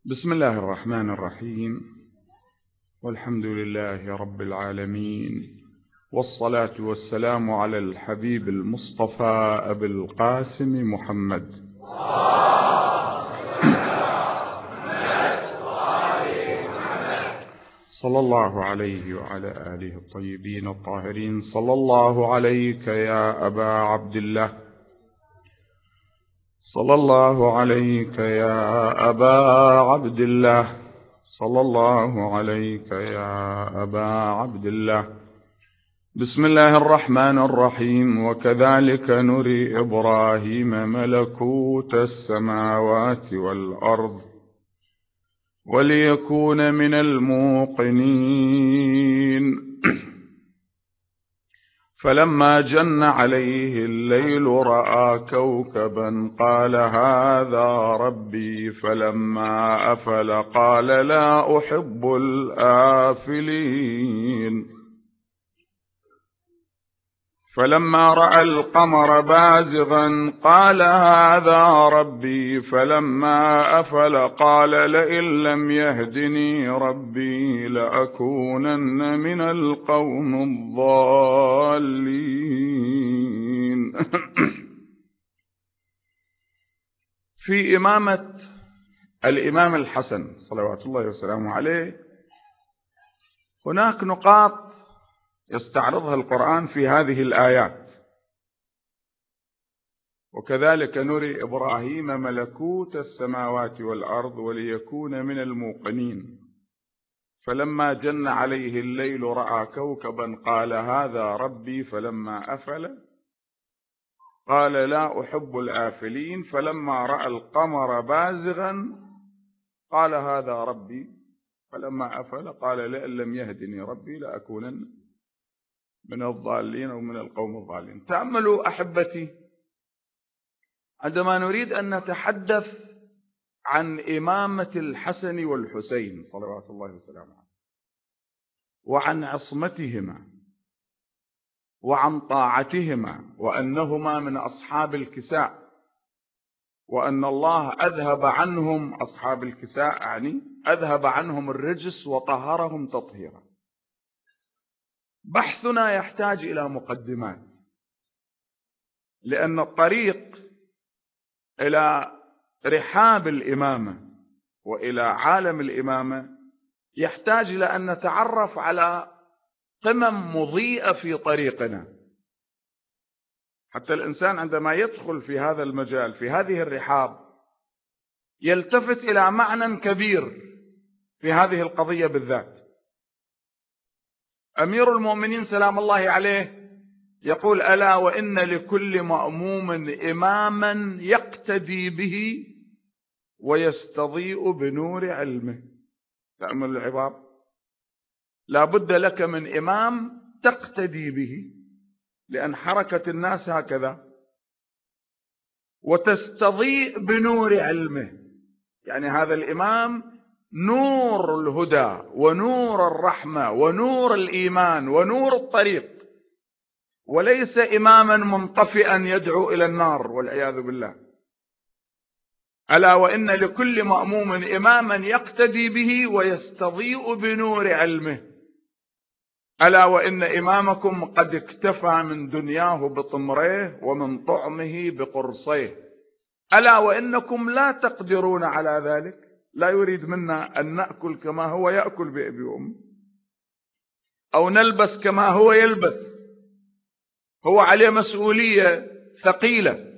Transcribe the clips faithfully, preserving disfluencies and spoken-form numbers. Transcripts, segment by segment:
بسم الله الرحمن الرحيم، والحمد لله رب العالمين، والصلاة والسلام على الحبيب المصطفى أبي القاسم محمد صلى الله عليه وعلى آله الطيبين الطاهرين. صلى الله عليك يا أبا عبد الله، صلى الله عليك يا أبا عبد الله، صلى الله عليك يا أبا عبد الله. بسم الله الرحمن الرحيم. وكذلك نري إبراهيم ملكوت السماوات والأرض وليكون من الموقنين. فلما جن عليه الليل رأى كوكبا قال هذا ربي، فلما أفل قال لا أحب الآفلين. فلما رأى القمر بازغا قال هذا ربي، فلما أفل قال لئن لم يهدني ربي لأكونن من القوم الضالين. في إمامة الإمام الحسن صلوات الله وسلامه عليه هناك نقاط يستعرضها القرآن في هذه الآيات. وكذلك نري إبراهيم ملكوت السماوات والأرض وليكون من الموقنين. فلما جن عليه الليل رأى كوكبا قال هذا ربي، فلما أفل قال لا أحب الآفلين. فلما رأى القمر بازغا قال هذا ربي، فلما أفل قال لئن لم يهدني ربي لأكونن من الضالين ومن القوم الضالين. تأملوا أحبتي، عندما نريد أن نتحدث عن إمامة الحسن والحسين صلوات الله وسلامه عليه، وعن عصمتهما وعن طاعتهما، وأنهما من أصحاب الكساء، وأن الله أذهب عنهم أصحاب الكساء، يعني أذهب عنهم الرجس وطهرهم تطهيرا. بحثنا يحتاج إلى مقدمات، لأن الطريق إلى رحاب الإمامة وإلى عالم الإمامة يحتاج إلى أن نتعرف على قمم مضيئة في طريقنا، حتى الإنسان عندما يدخل في هذا المجال في هذه الرحاب يلتفت إلى معنى كبير في هذه القضية بالذات. أمير المؤمنين سلام الله عليه يقول ألا وإن لكل مأموم إماما يقتدي به ويستضيء بنور علمه. تأمل العبارة، لا بد لك من إمام تقتدي به، لأن حركة الناس هكذا، وتستضيء بنور علمه، يعني هذا الإمام نور الهدى ونور الرحمة ونور الإيمان ونور الطريق، وليس إماما منطفئا يدعو إلى النار والعياذ بالله. ألا وإن لكل مأموم إماما يقتدي به ويستضيء بنور علمه. ألا وإن إمامكم قد اكتفى من دنياه بطمريه ومن طعمه بقرصيه. ألا وإنكم لا تقدرون على ذلك. لا يريد منا أن نأكل كما هو يأكل بأبي وأمي، أو نلبس كما هو يلبس. هو عليه مسؤولية ثقيلة،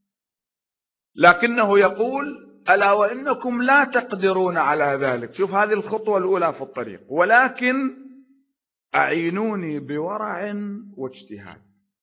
لكنه يقول ألا وإنكم لا تقدرون على ذلك. شوف هذه الخطوة الأولى في الطريق. ولكن أعينوني بورع واجتهاد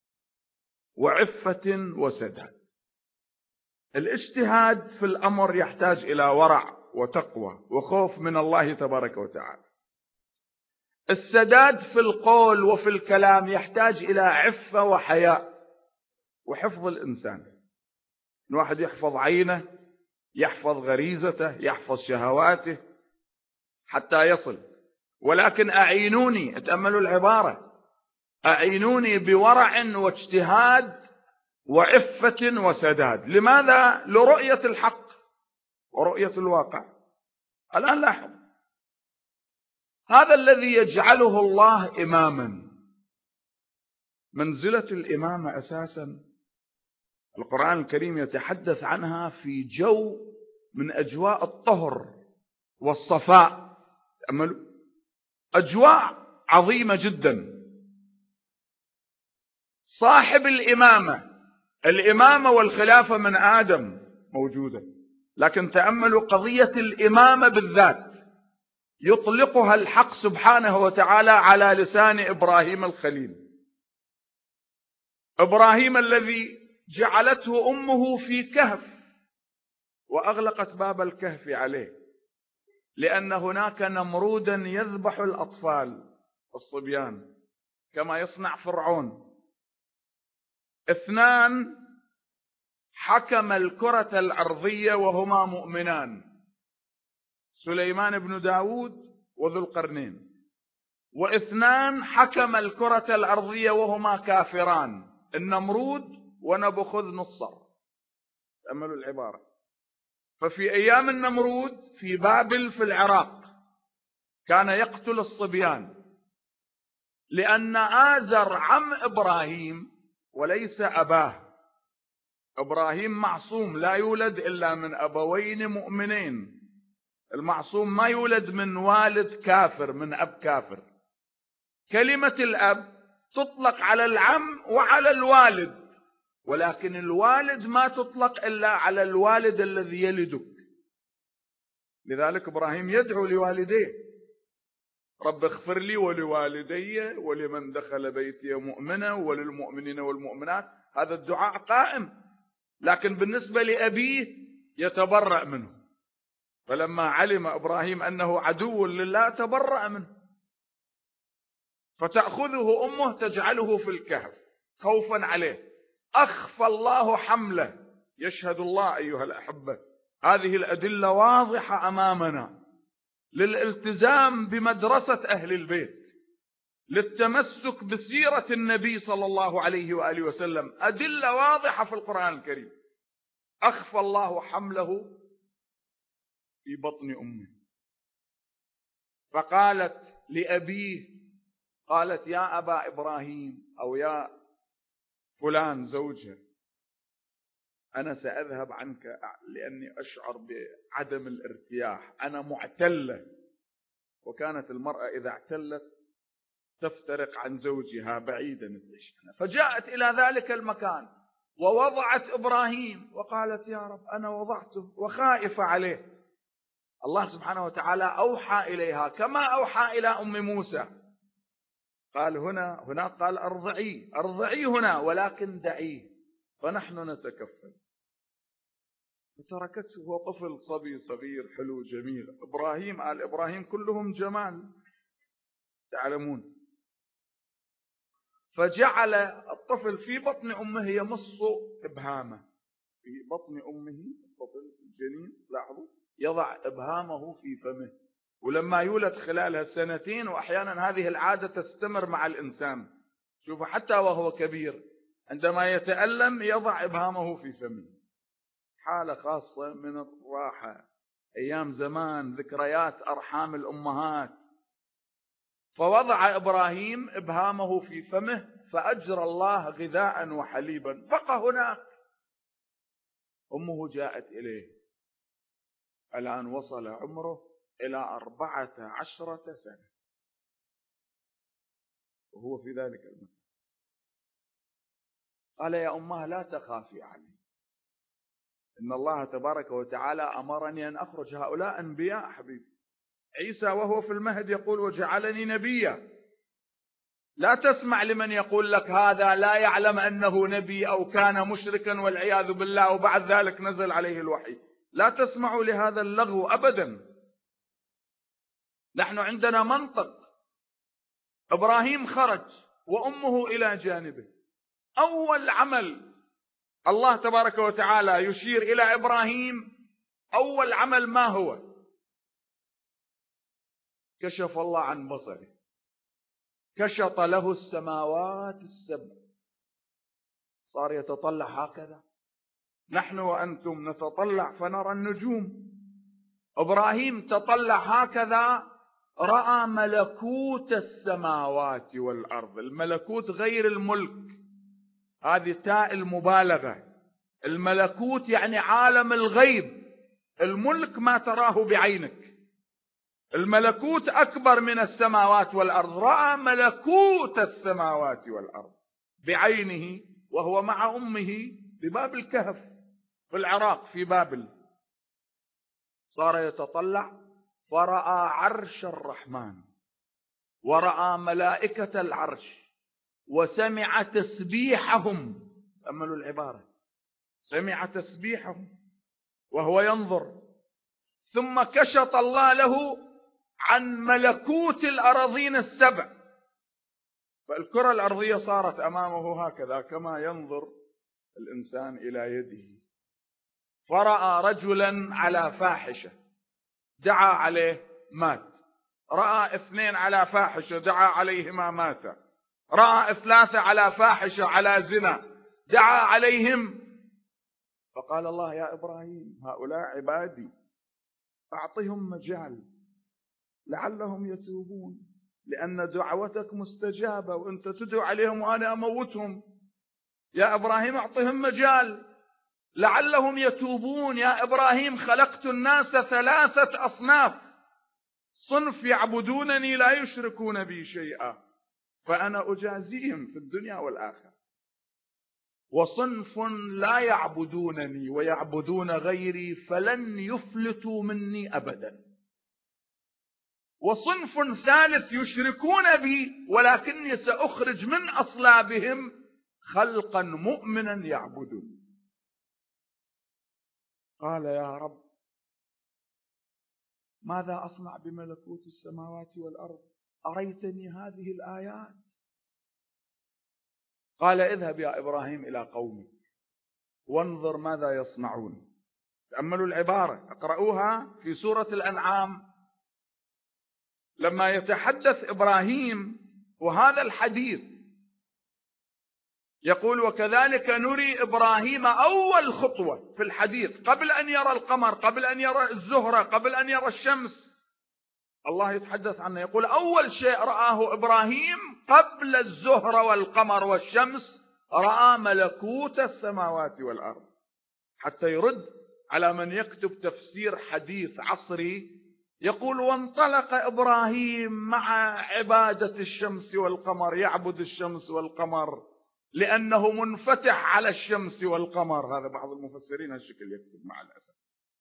وعفة وسداد. الاجتهاد في الأمر يحتاج إلى ورع وتقوى وخوف من الله تبارك وتعالى. السداد في القول وفي الكلام يحتاج إلى عفة وحياء وحفظ الإنسان. الواحد يحفظ عينه، يحفظ غريزته، يحفظ شهواته حتى يصل. ولكن أعينوني، اتأملوا العبارة، أعينوني بورع واجتهاد وعفة وسداد. لماذا؟ لرؤية الحق ورؤية الواقع. الآن لاحظ، هذا الذي يجعله الله إماما. منزلة الإمامة أساسا القرآن الكريم يتحدث عنها في جو من أجواء الطهر والصفاء. تأملوا، أجواء عظيمة جدا. صاحب الإمامة، الإمامة والخلافة من آدم موجودة، لكن تأملوا قضية الإمامة بالذات يطلقها الحق سبحانه وتعالى على لسان إبراهيم الخليل. إبراهيم الذي جعلته أمه في كهف وأغلقت باب الكهف عليه، لأن هناك نمرودا يذبح الأطفال الصبيان كما يصنع فرعون. اثنان حكم الكرة الأرضية وهما مؤمنان، سليمان بن داود وذو القرنين. واثنان حكم الكرة الأرضية وهما كافران، النمرود ونبوخذ نصر. تأملوا العبارة. ففي أيام النمرود في بابل في العراق كان يقتل الصبيان، لأن آزر عم إبراهيم وليس أباه. إبراهيم معصوم لا يولد إلا من أبوين مؤمنين. المعصوم ما يولد من والد كافر، من أب كافر. كلمة الأب تطلق على العم وعلى الوالد، ولكن الوالد ما تطلق إلا على الوالد الذي يلدك. لذلك إبراهيم يدعو لوالديه: رب اغفر لي ولوالدي ولمن دخل بيتي مؤمنا وللمؤمنين والمؤمنات. هذا الدعاء قائم، لكن بالنسبة لأبيه يتبرأ منه. فلما علم إبراهيم أنه عدو لله تبرأ منه، فتأخذه أمه تجعله في الكهف خوفا عليه. أخفى الله حمله. يشهد الله أيها الأحبة، هذه الأدلة واضحة أمامنا للالتزام بمدرسة أهل البيت، للتمسك بسيرة النبي صلى الله عليه وآله وسلم. أدلة واضحة في القرآن الكريم. أخفى الله حمله في بطن أمه، فقالت لأبيه، قالت: يا أبا إبراهيم، أو يا فلان زوجها، أنا سأذهب عنك لأني أشعر بعدم الارتياح، أنا معتلة. وكانت المرأة إذا اعتلت تفترق عن زوجها بعيدا تعيش. فجاءت إلى ذلك المكان ووضعت إبراهيم وقالت: يا رب أنا وضعته وخائفة عليه. الله سبحانه وتعالى أوحى إليها كما أوحى إلى أم موسى. قال هنا هناك قال: أرضعيه أرضعيه هنا، ولكن دعيه فنحن نتكفل. فتركته، هو طفل صبي صغير حلو جميل. إبراهيم آل إبراهيم كلهم جمال تعلمون. فجعل الطفل في بطن أمه يمص إبهامه، في بطن أمه الطفل الجنين، لاحظوا، يضع إبهامه في فمه. ولما يولد خلالها سنتين، وأحيانا هذه العادة تستمر مع الإنسان، شوفوا حتى وهو كبير عندما يتألم يضع إبهامه في فمه. حالة خاصة من الراحة، أيام زمان، ذكريات أرحام الأمهات. فوضع إبراهيم إبهامه في فمه فأجرى الله غذاء وحليبا. بقى هناك. أمه جاءت إليه، الآن وصل عمره إلى أربعة عشرة سنة وهو في ذلك المكان. قال: يا أمه لا تخافي علي، إن الله تبارك وتعالى أمرني أن أخرج. هؤلاء أنبياء حبيبي. عيسى وهو في المهد يقول: وجعلني نبيا. لا تسمع لمن يقول لك هذا لا يعلم أنه نبي أو كان مشركا والعياذ بالله وبعد ذلك نزل عليه الوحي. لا تسمعوا لهذا اللغو أبدا. نحن عندنا منطق. إبراهيم خرج وأمه إلى جانبه. أول عمل الله تبارك وتعالى يشير إلى إبراهيم، أول عمل ما هو؟ كشف الله عن بصره، كشط له السماوات السبع، صار يتطلع هكذا. نحن وأنتم نتطلع فنرى النجوم، إبراهيم تطلع هكذا رأى ملكوت السماوات والأرض. الملكوت غير الملك، هذه تاء المبالغة. الملكوت يعني عالم الغيب، الملك ما تراه بعينك. الملكوت أكبر من السماوات والأرض. رأى ملكوت السماوات والأرض بعينه وهو مع أمه بباب الكهف في العراق في بابل. صار يتطلع فرأى عرش الرحمن ورأى ملائكة العرش وسمع تسبيحهم. تأملوا العبارة، سمع تسبيحهم وهو ينظر. ثم كشط الله له عن ملكوت الأراضين السبع، فالكرة الأرضية صارت أمامه هكذا كما ينظر الإنسان إلى يده. فرأى رجلا على فاحشة دعا عليه مات، رأى اثنين على فاحشة دعا عليهما مات، رأى ثلاثة على فاحشة على زنا دعا عليهم. فقال الله يا إبراهيم هؤلاء عبادي أعطهم مجال لعلهم يتوبون، لأن دعوتك مستجابة وأنت تدعو عليهم وأنا أموتهم. يا إبراهيم أعطهم مجال لعلهم يتوبون. يا إبراهيم خلقت الناس ثلاثة أصناف، صنف يعبدونني لا يشركون بي شيئا فأنا أجازيهم في الدنيا والآخرة، وصنف لا يعبدونني ويعبدون غيري فلن يفلتوا مني أبدا، وصنف ثالث يشركون بي ولكني سأخرج من أصلابهم خلقا مؤمنا يعبدون. قال يا رب ماذا أصنع بملكوت السماوات والأرض؟ أريتني هذه الآيات. قال اذهب يا إبراهيم إلى قومك وانظر ماذا يصنعون. تأملوا العبارة، اقرأوها في سورة الأنعام لما يتحدث إبراهيم وهذا الحديث يقول وكذلك نري إبراهيم أول خطوة في الحديث قبل أن يرى القمر، قبل أن يرى الزهرة، قبل أن يرى الشمس. الله يتحدث عنه يقول أول شيء رآه إبراهيم قبل الزهرة والقمر والشمس رأى ملكوت السماوات والأرض، حتى يرد على من يكتب تفسير حديث عصري يقول وانطلق إبراهيم مع عبادة الشمس والقمر، يعبد الشمس والقمر لأنه منفتح على الشمس والقمر. هذا بعض المفسرين هالشكل يكتب مع الأسف.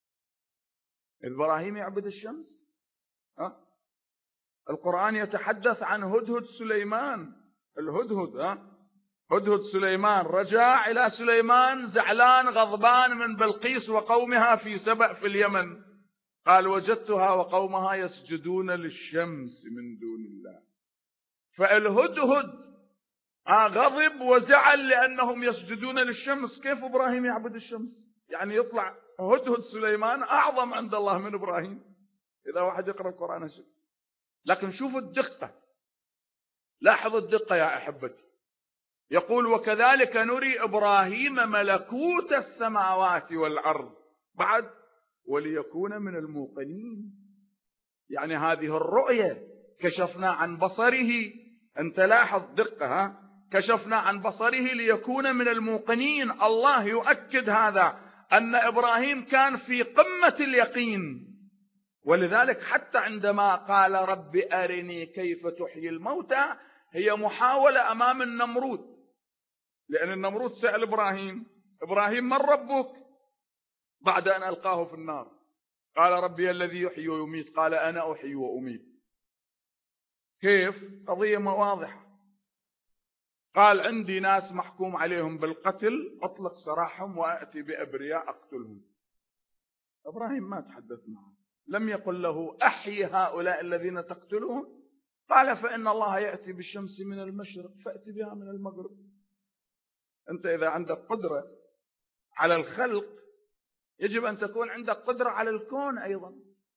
إبراهيم يعبد الشمس. ها؟ القرآن يتحدث عن هدهد سليمان، الهدهد ها؟ هدهد سليمان رجع إلى سليمان زعلان غضبان من بلقيس وقومها في سبأ في اليمن، قال وجدتها وقومها يسجدون للشمس من دون الله. فالهدهد غضب وزعل لأنهم يسجدون للشمس. كيف إبراهيم يعبد الشمس؟ يعني يطلع هدهد سليمان أعظم عند الله من إبراهيم إذا واحد يقرأ القرآن هالشيء. لكن شوفوا الدقة، لاحظوا الدقة يا أحبتي. يقول وكذلك نري إبراهيم ملكوت السماوات والأرض بعد وليكون من الموقنين. يعني هذه الرؤية كشفنا عن بصره، أنت لاحظ دقة ها؟ كشفنا عن بصره ليكون من الموقنين. الله يؤكد هذا أن إبراهيم كان في قمة اليقين، ولذلك حتى عندما قال رب أرني كيف تحيي الموتى هي محاولة أمام النمرود، لأن النمرود سأل إبراهيم إبراهيم من ربك بعد أن ألقاه في النار؟ قال ربي الذي يحيي ويميت. قال أنا أحيي وأميت. كيف؟ قضية واضحة. قال عندي ناس محكوم عليهم بالقتل أطلق سراحهم وأتي بأبرياء أقتلهم. إبراهيم ما تحدث معه، لم يقل له أحيي هؤلاء الذين تقتلون. قال فإن الله يأتي بالشمس من المشرق فأتي بها من المغرب. أنت إذا عندك قدرة على الخلق يجب أن تكون عندك قدرة على الكون أيضا.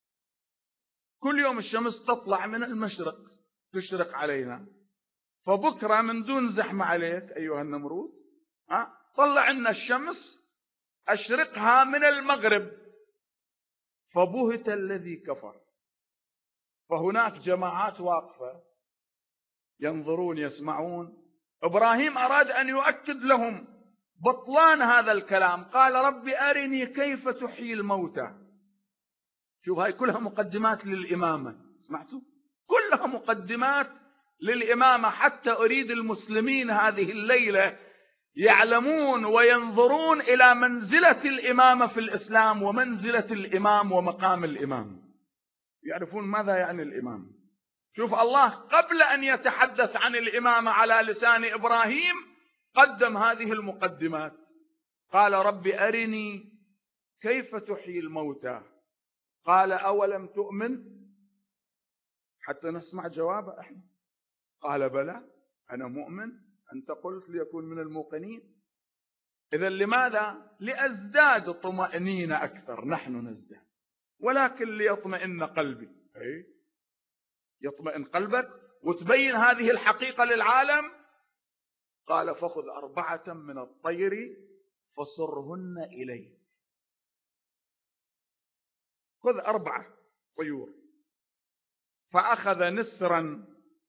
كل يوم الشمس تطلع من المشرق تشرق علينا، فبكرة من دون زحمة عليك أيها النمرود ها طلع لنا الشمس أشرقها من المغرب، فبهت الذي كفر. فهناك جماعات واقفة ينظرون يسمعون. إبراهيم أراد أن يؤكد لهم بطلان هذا الكلام، قال رب أرني كيف تحيي الموتى. شوف، هاي كلها مقدمات للإمامة، سمعتوا؟ كلها مقدمات للإمامة، حتى أريد المسلمين هذه الليلة يعلمون وينظرون إلى منزلة الإمامة في الإسلام ومنزلة الإمام ومقام الإمام، يعرفون ماذا يعني الإمام. شوف، الله قبل أن يتحدث عن الإمامة على لسان إبراهيم قدم هذه المقدمات، قال رب أرني كيف تحيي الموتى. قال أولم تؤمن، حتى نسمع جوابه احنا. قال بلى أنا مؤمن، أنت قلت ليكون من الموقنين. إذا لماذا؟ لأزداد طمأنينة أكثر، نحن نزداد، ولكن ليطمئن قلبي. أي يطمئن قلبك وتبين هذه الحقيقة للعالم. قال فخذ أربعة من الطير فصرهن إليك. خذ أربعة طيور. فأخذ نسرا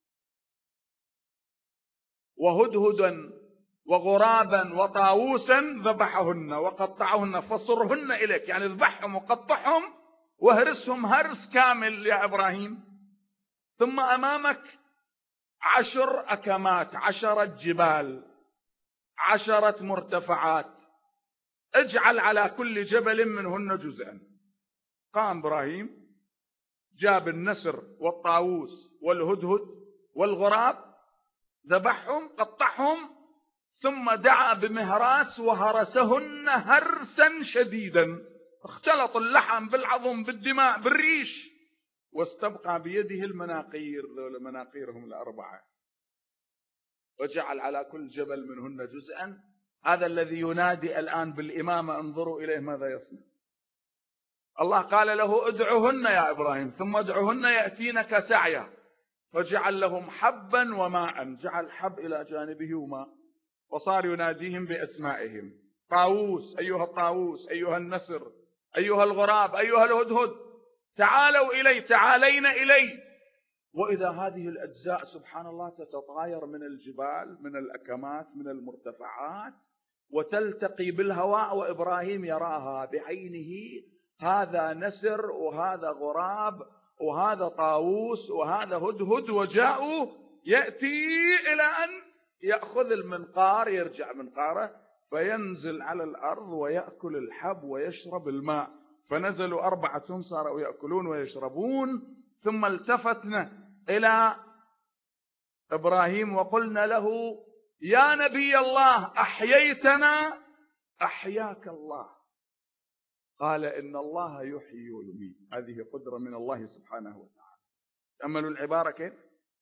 وهدهدا وغرابا وطاووسا ذبحهن وقطعهن فصرهن إليك، يعني اذبحهم وقطعهم واهرسهم هرس كامل يا إبراهيم. ثم أمامك عشر أكمات، عشرة جبال، عشرة مرتفعات، اجعل على كل جبل منهن جزءا. قام إبراهيم جاب النسر والطاووس والهدهد والغراب، ذبحهم قطعهم، ثم دعا بمهراس وهرسهن هرسا شديدا، اختلط اللحم بالعظم بالدماء بالريش، واستبقى بيده المناقير، مناقيرهم الأربعة، وجعل على كل جبل منهن جزءا. هذا الذي ينادي الآن بالإمامة، انظروا إليه ماذا يصنع. الله قال له ادعهن يا إبراهيم، ثم ادعهن يأتينك سعيا، فجعل لهم حبا وماء، جعل حب إلى جانبه وماء، وصار يناديهم بأسمائهم. طاووس أيها الطاووس، أيها النسر، أيها الغراب، أيها الهدهد، تعالوا إلي، تعالين إلي. وإذا هذه الأجزاء سبحان الله تتطاير من الجبال، من الأكمات، من المرتفعات، وتلتقي بالهواء، وإبراهيم يراها بعينه. هذا نسر وهذا غراب وهذا طاووس وهذا هدهد، وجاءوا يأتي إلى أن يأخذ المنقار، يرجع منقاره فينزل على الأرض ويأكل الحب ويشرب الماء. فنزلوا أربعة صاروا يأكلون ويشربون. ثم التفتنا إلى إبراهيم وقلنا له يا نبي الله أحييتنا أحياك الله. قال إن الله يحيي ويميت، هذه قدرة من الله سبحانه وتعالى. تأملوا العبارة كيف.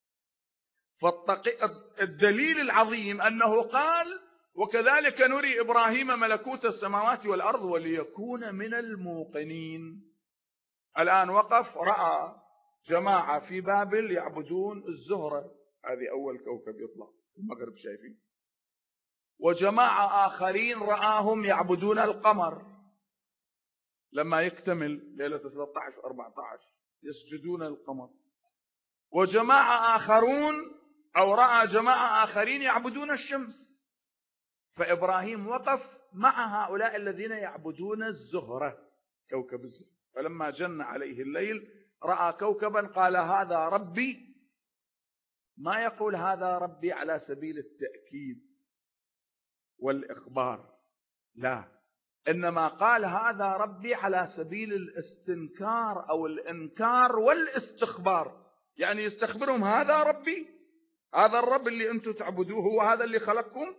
فالدليل العظيم أنه قال وكذلك نري إبراهيم ملكوت السماوات والأرض وليكون من الموقنين. الآن وقف رأى جماعة في بابل يعبدون الزهرة، هذه أول كوكب يطلع في المغرب شايفين، وجماعة آخرين رآهم يعبدون القمر لما يكتمل ليلة ثلاثة عشر أربعة عشر يسجدون القمر، وجماعة آخرون أو رأى جماعة آخرين يعبدون الشمس. فإبراهيم وقف مع هؤلاء الذين يعبدون الزهرة، كوكب الزهرة. فلما جن عليه الليل رأى كوكبا قال هذا ربي. ما يقول هذا ربي على سبيل التأكيد والإخبار، لا، إنما قال هذا ربي على سبيل الاستنكار أو الإنكار والاستخبار، يعني يستخبرهم هذا ربي، هذا الرب اللي أنتم تعبدوه هو هذا اللي خلقكم.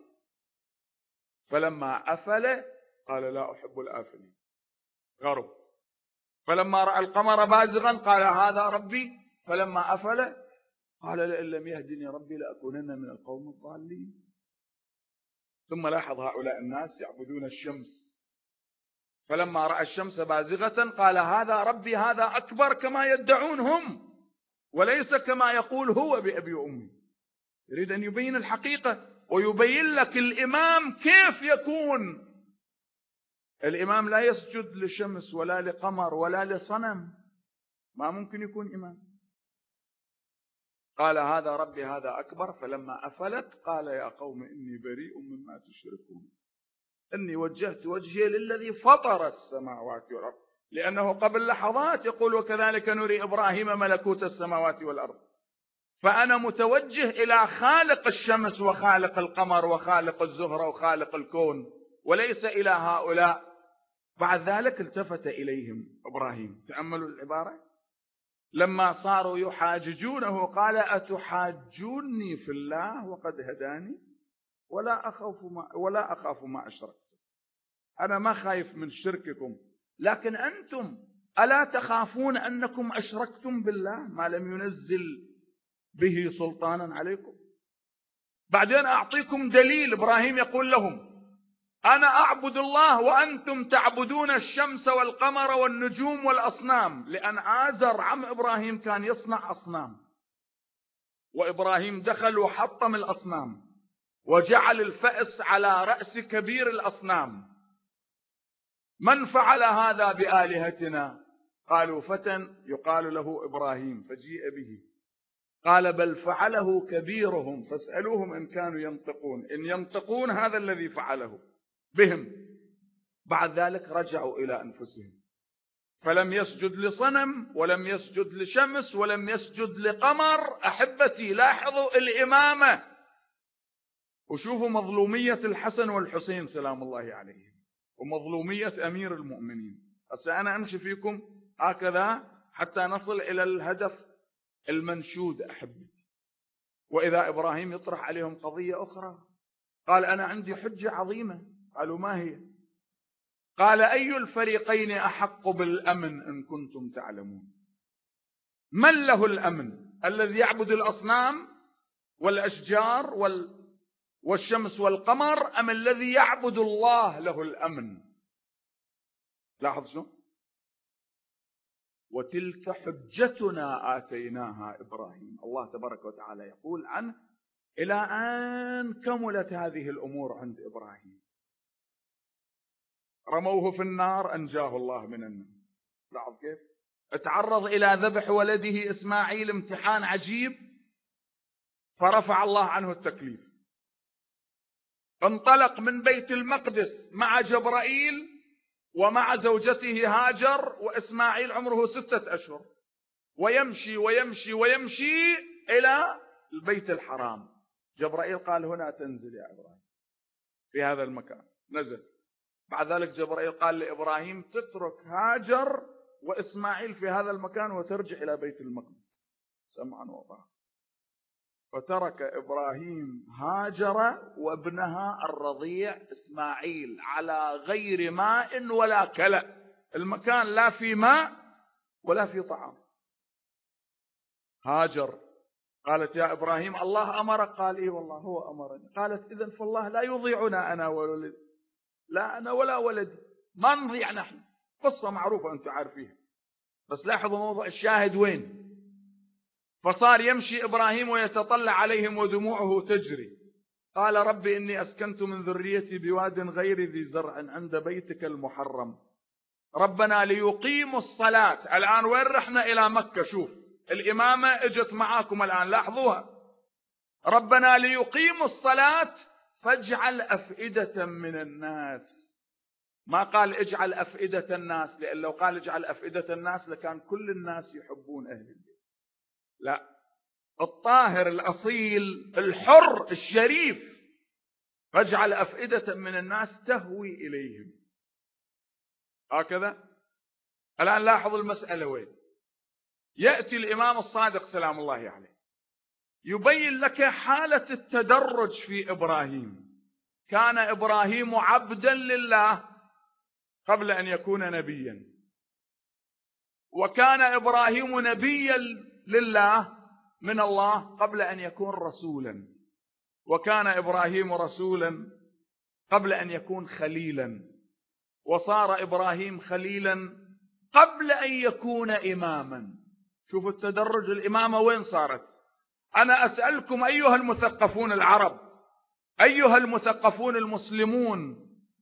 فلما أفل قال لا أحب الآفلين، غرب. فلما رأى القمر بازغا قال هذا ربي. فلما أفل قال لئن لم يهدني ربي لأكونن من القوم الضالين. ثم لاحظ هؤلاء الناس يعبدون الشمس، فلما رأى الشمس بازغة قال هذا ربي، هذا أكبر كما يدعون هم وليس كما يقول هو بأبي وأمي. يريد أن يبين الحقيقة ويبين لك الإمام كيف يكون الإمام لا يسجد لشمس ولا لقمر ولا لصنم، ما ممكن يكون إمام. قال هذا ربي هذا أكبر. فلما أفلت قال يا قوم إني بريء مما تشركون، إني وجهت وجهي للذي فطر السماوات والأرض، لأنه قبل لحظات يقول وكذلك نري إبراهيم ملكوت السماوات والأرض. فأنا متوجه إلى خالق الشمس وخالق القمر وخالق الزهرة وخالق الكون، وليس إلى هؤلاء. بعد ذلك التفت إليهم إبراهيم، تأملوا العبارة، لما صاروا يحاججونه قال أتحاجوني في الله وقد هداني ولا أخاف ما, ولا أخاف ما أشركتم. أنا ما خايف من شرككم، لكن أنتم ألا تخافون أنكم أشركتم بالله ما لم ينزل به سلطانا عليكم؟ بعدين أعطيكم دليل. إبراهيم يقول لهم أنا أعبد الله وأنتم تعبدون الشمس والقمر والنجوم والأصنام، لأن آزر عم إبراهيم كان يصنع أصنام، وإبراهيم دخل وحطم الأصنام وجعل الفأس على رأس كبير الأصنام. من فعل هذا بآلهتنا؟ قالوا فتى يقال له إبراهيم، فجيء به قال بل فعله كبيرهم فاسألوهم إن كانوا ينطقون. إن ينطقون هذا الذي فعله بهم. بعد ذلك رجعوا إلى أنفسهم، فلم يسجد لصنم ولم يسجد لشمس ولم يسجد لقمر. أحبتي لاحظوا الإمامة، وشوفوا مظلومية الحسن والحسين سلام الله عليهم ومظلومية أمير المؤمنين. هسه أنا أمشي فيكم هكذا حتى نصل إلى الهدف المنشود. أحبتي، وإذا إبراهيم يطرح عليهم قضية أخرى، قال أنا عندي حجة عظيمة. قالوا ما هي؟ قال أي الفريقين أحق بالأمن إن كنتم تعلمون؟ من له الأمن؟ الذي يعبد الأصنام والأشجار والشمس والقمر، أم الذي يعبد الله له الأمن؟ لاحظ شو؟ وتلك حجتنا آتيناها إبراهيم. الله تبارك وتعالى يقول عنه إلى أن كملت هذه الأمور عند إبراهيم. رموه في النار أنجاه الله من النار. لاحظ كيف اتعرض إلى ذبح ولده إسماعيل، امتحان عجيب، فرفع الله عنه التكليف. انطلق من بيت المقدس مع جبرائيل ومع زوجته هاجر وإسماعيل عمره ستة أشهر، ويمشي ويمشي ويمشي إلى البيت الحرام. جبرائيل قال هنا تنزل يا إبراهيم، في هذا المكان نزل. بعد ذلك جبرائيل قال لإبراهيم تترك هاجر وإسماعيل في هذا المكان وترجع إلى بيت المقدس سمعا وطاعة. فترك إبراهيم هاجر وابنها الرضيع إسماعيل على غير ماء ولا كلأ. المكان لا في ماء ولا في طعام. هاجر قالت يا إبراهيم الله أمرك؟ قال إيه والله هو أمرني. قالت إذن فالله لا يضيعنا أنا وولد، لا أنا ولا ولدي، ما نضيع نحن. قصة معروفة أنتم عارفيها، بس لاحظوا موضوع الشاهد وين. فصار يمشي إبراهيم ويتطلع عليهم ودموعه تجري. قال رب إني أسكنت من ذريتي بواد غير ذي زرع عند بيتك المحرم ربنا ليقيموا الصلاة. الآن وين رحنا؟ إلى مكة. شوف الإمامة اجت معاكم الآن، لاحظوها. ربنا ليقيموا الصلاة فاجعل أفئدة من الناس. ما قال اجعل أفئدة الناس، لأن لو قال اجعل أفئدة الناس لكان كل الناس يحبون أهل البيت. لا، الطاهر الأصيل الحر الشريف، فاجعل أفئدة من الناس تهوي إليهم. هكذا. الآن لاحظوا المسألة وين. يأتي الإمام الصادق سلام الله عليه يبين لك حالة التدرج في إبراهيم. كان إبراهيم عبدا لله قبل أن يكون نبيا، وكان إبراهيم نبيا لله من الله قبل أن يكون رسولا، وكان إبراهيم رسولا قبل أن يكون خليلا، وصار إبراهيم خليلا قبل أن يكون إماما. شوفوا التدرج. الإمامة وين صارت؟ أنا أسألكم أيها المثقفون العرب، أيها المثقفون المسلمون،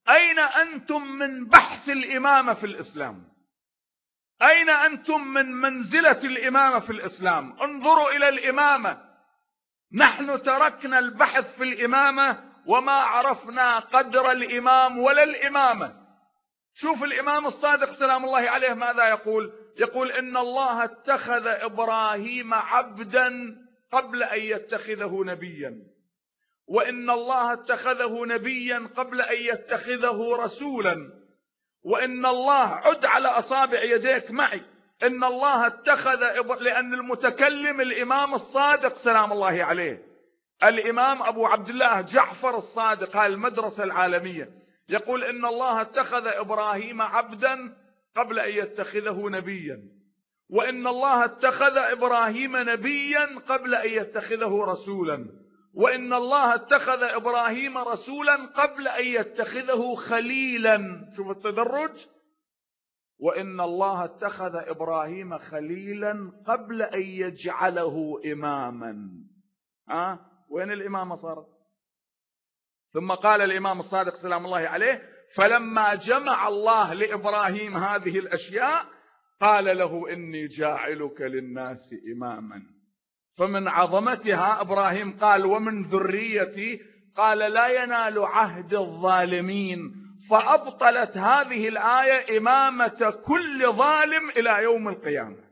أين أنتم من بحث الإمامة في الإسلام؟ أين أنتم من منزلة الإمامة في الإسلام؟ انظروا إلى الإمامة. نحن تركنا البحث في الإمامة وما عرفنا قدر الإمام ولا الإمامة. شوف الإمام الصادق سلام الله عليه ماذا يقول؟ يقول إن الله اتخذ إبراهيم عبدا قبل أن يتخذه نبيا، وإن الله اتخذه نبيا قبل أن يتخذه رسولا، وإن الله، عد على أصابع يديك معي، إن الله اتخذ إبر... لأن المتكلم الإمام الصادق سلام الله عليه، الإمام أبو عبد الله جعفر الصادق، هذه المدرسة العالمية، يقول إن الله اتخذ إبراهيم عبدا قبل أن يتخذه نبيا، وإن الله اتخذ إبراهيم نبيا قبل أن يتخذه رسولا، وإن الله اتخذ إبراهيم رسولا قبل أن يتخذه خليلا. شوف التدرج. وإن الله اتخذ إبراهيم خليلا قبل أن يجعله إماما. ها؟ أه؟ وين الإمامة صارت؟ ثم قال الإمام الصادق سلام الله عليه: فلما جمع الله لإبراهيم هذه الأشياء قال له: إني جاعلك للناس إماما. فمن عظمتها إبراهيم قال: ومن ذريتي، قال: لا ينال عهد الظالمين. فأبطلت هذه الآية إمامة كل ظالم إلى يوم القيامة.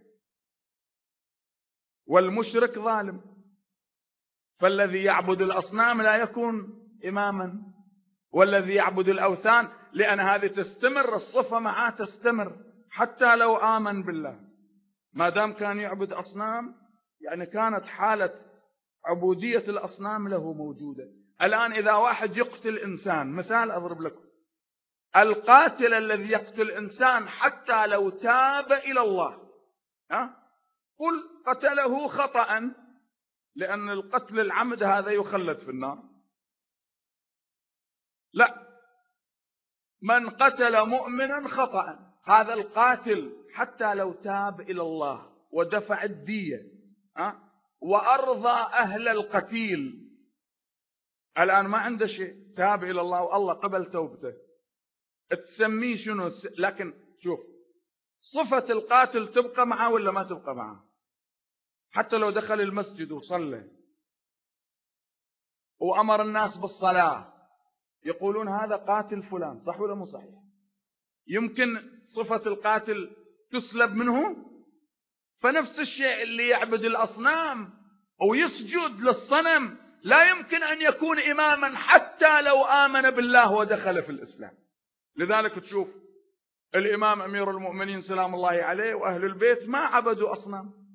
والمشرك ظالم، فالذي يعبد الأصنام لا يكون إماما، والذي يعبد الأوثان، لأن هذه تستمر، الصفة معاه تستمر حتى لو آمن بالله. ما دام كان يعبد أصنام يعني كانت حالة عبودية الأصنام له موجودة. الآن إذا واحد يقتل إنسان، مثال أضرب لكم، القاتل الذي يقتل إنسان حتى لو تاب إلى الله، ها؟ قل قتله خطأ، لأن القتل العمد هذا يخلد في النار. لا، من قتل مؤمنا خطأ، هذا القاتل حتى لو تاب إلى الله ودفع الدية، ها؟ وأرضى أهل القتيل، الآن ما عنده شيء، تاب إلى الله والله قبل توبته، تسميه شنو؟ لكن شوف، صفة القاتل تبقى معه ولا ما تبقى معه؟ حتى لو دخل المسجد وصلى وأمر الناس بالصلاة يقولون هذا قاتل فلان، صح ولا مو صحيح؟ يمكن صفة القاتل تسلب منه؟ فنفس الشيء اللي يعبد الأصنام أو يسجد للصنم لا يمكن أن يكون إماما حتى لو آمن بالله ودخل في الإسلام. لذلك تشوف الإمام أمير المؤمنين سلام الله عليه وأهل البيت ما عبدوا أصنام.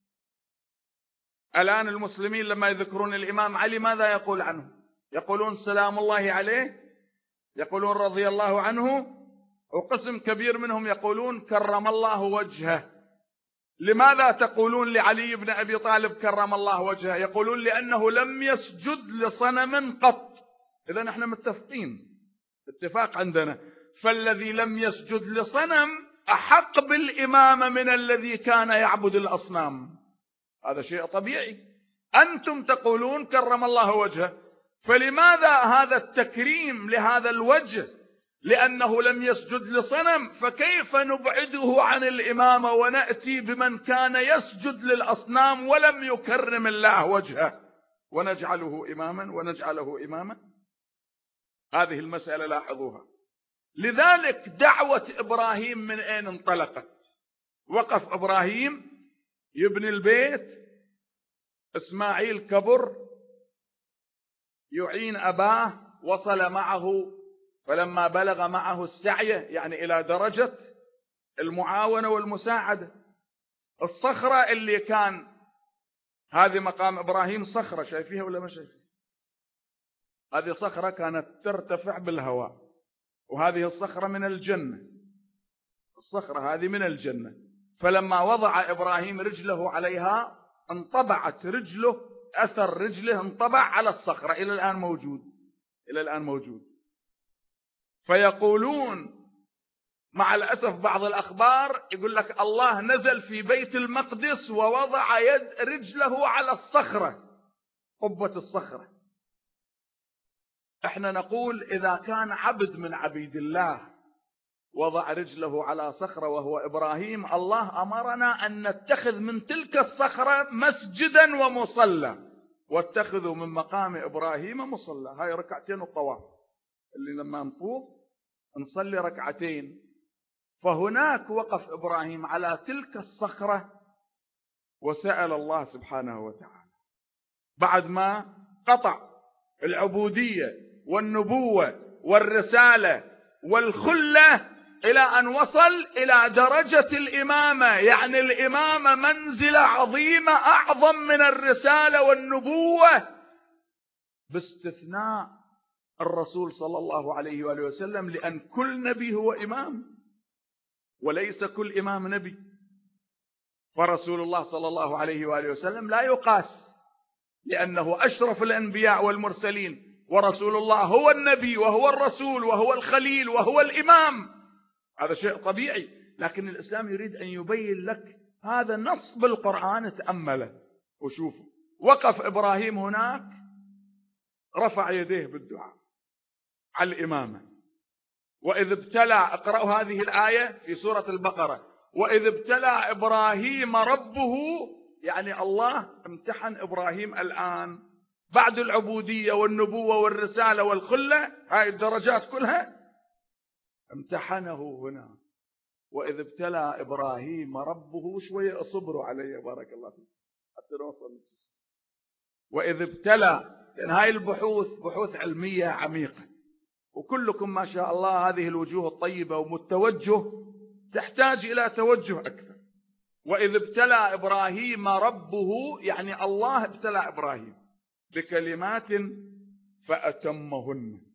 الآن المسلمين لما يذكرون الإمام علي ماذا يقول عنه؟ يقولون سلام الله عليه، يقولون رضي الله عنه، وقسم كبير منهم يقولون كرم الله وجهه. لماذا تقولون لعلي بن أبي طالب كرم الله وجهه؟ يقولون لأنه لم يسجد لصنم قط. إذا نحن متفقين، اتفاق عندنا، فالذي لم يسجد لصنم أحق بالإمامة من الذي كان يعبد الأصنام. هذا شيء طبيعي. أنتم تقولون كرم الله وجهه، فلماذا هذا التكريم لهذا الوجه؟ لأنه لم يسجد لصنم، فكيف نبعده عن الإمامة ونأتي بمن كان يسجد للأصنام ولم يكرم الله وجهه ونجعله إماما ونجعله إماما؟ هذه المسألة لاحظوها. لذلك دعوة إبراهيم من أين انطلقت؟ وقف إبراهيم يبني البيت، إسماعيل كبر يعين أباه، وصل معه، فلما بلغ معه السعي يعني إلى درجة المعاونة والمساعدة، الصخرة اللي كان، هذه مقام إبراهيم صخرة، شايفيها ولا ما شايفيها؟ هذه صخرة كانت ترتفع بالهواء، وهذه الصخرة من الجنة، الصخرة هذه من الجنة. فلما وضع إبراهيم رجله عليها انطبعت رجله، أثر رجله انطبع على الصخرة، إلى الآن موجود، إلى الآن موجود. فيقولون مع الأسف بعض الأخبار يقول لك الله نزل في بيت المقدس ووضع يد رجله على الصخرة، قبة الصخرة. احنا نقول إذا كان عبد من عبيد الله وضع رجله على صخرة وهو إبراهيم، الله أمرنا أن نتخذ من تلك الصخرة مسجدا ومصلى، واتخذوا من مقام إبراهيم مصلى. هاي ركعتين الطواف اللي لما نطوف نصلي ركعتين. فهناك وقف إبراهيم على تلك الصخرة وسأل الله سبحانه وتعالى بعد ما قطع العبودية والنبوة والرسالة والخلة إلى أن وصل إلى درجة الإمامة. يعني الإمامة منزلة عظيمة أعظم من الرسالة والنبوة، باستثناء الرسول صلى الله عليه وآله وسلم، لأن كل نبي هو إمام وليس كل إمام نبي. فرسول الله صلى الله عليه وآله وسلم لا يقاس، لأنه أشرف الأنبياء والمرسلين، ورسول الله هو النبي وهو الرسول وهو الخليل وهو الإمام. هذا شيء طبيعي، لكن الإسلام يريد أن يبين لك هذا نص بالقرآن، تأمله وشوفه. وقف إبراهيم هناك، رفع يديه بالدعاء على الإمامة. وإذ ابتلى، اقرأوا هذه الآية في سورة البقرة، وإذ ابتلى إبراهيم ربه، يعني الله امتحن إبراهيم الآن بعد العبودية والنبوة والرسالة والخلة، هاي الدرجات كلها امتحنه هنا. وإذ ابتلى إبراهيم ربه، شوية اصبروا علي بارك الله فيكم حتى نوصل. وإذ ابتلى، لأن هاي البحوث بحوث علمية عميقة، وكلكم ما شاء الله هذه الوجوه الطيبة ومتوجه تحتاج إلى توجه أكثر. وإذ ابتلى إبراهيم ربه، يعني الله ابتلى إبراهيم بكلمات فأتمهن.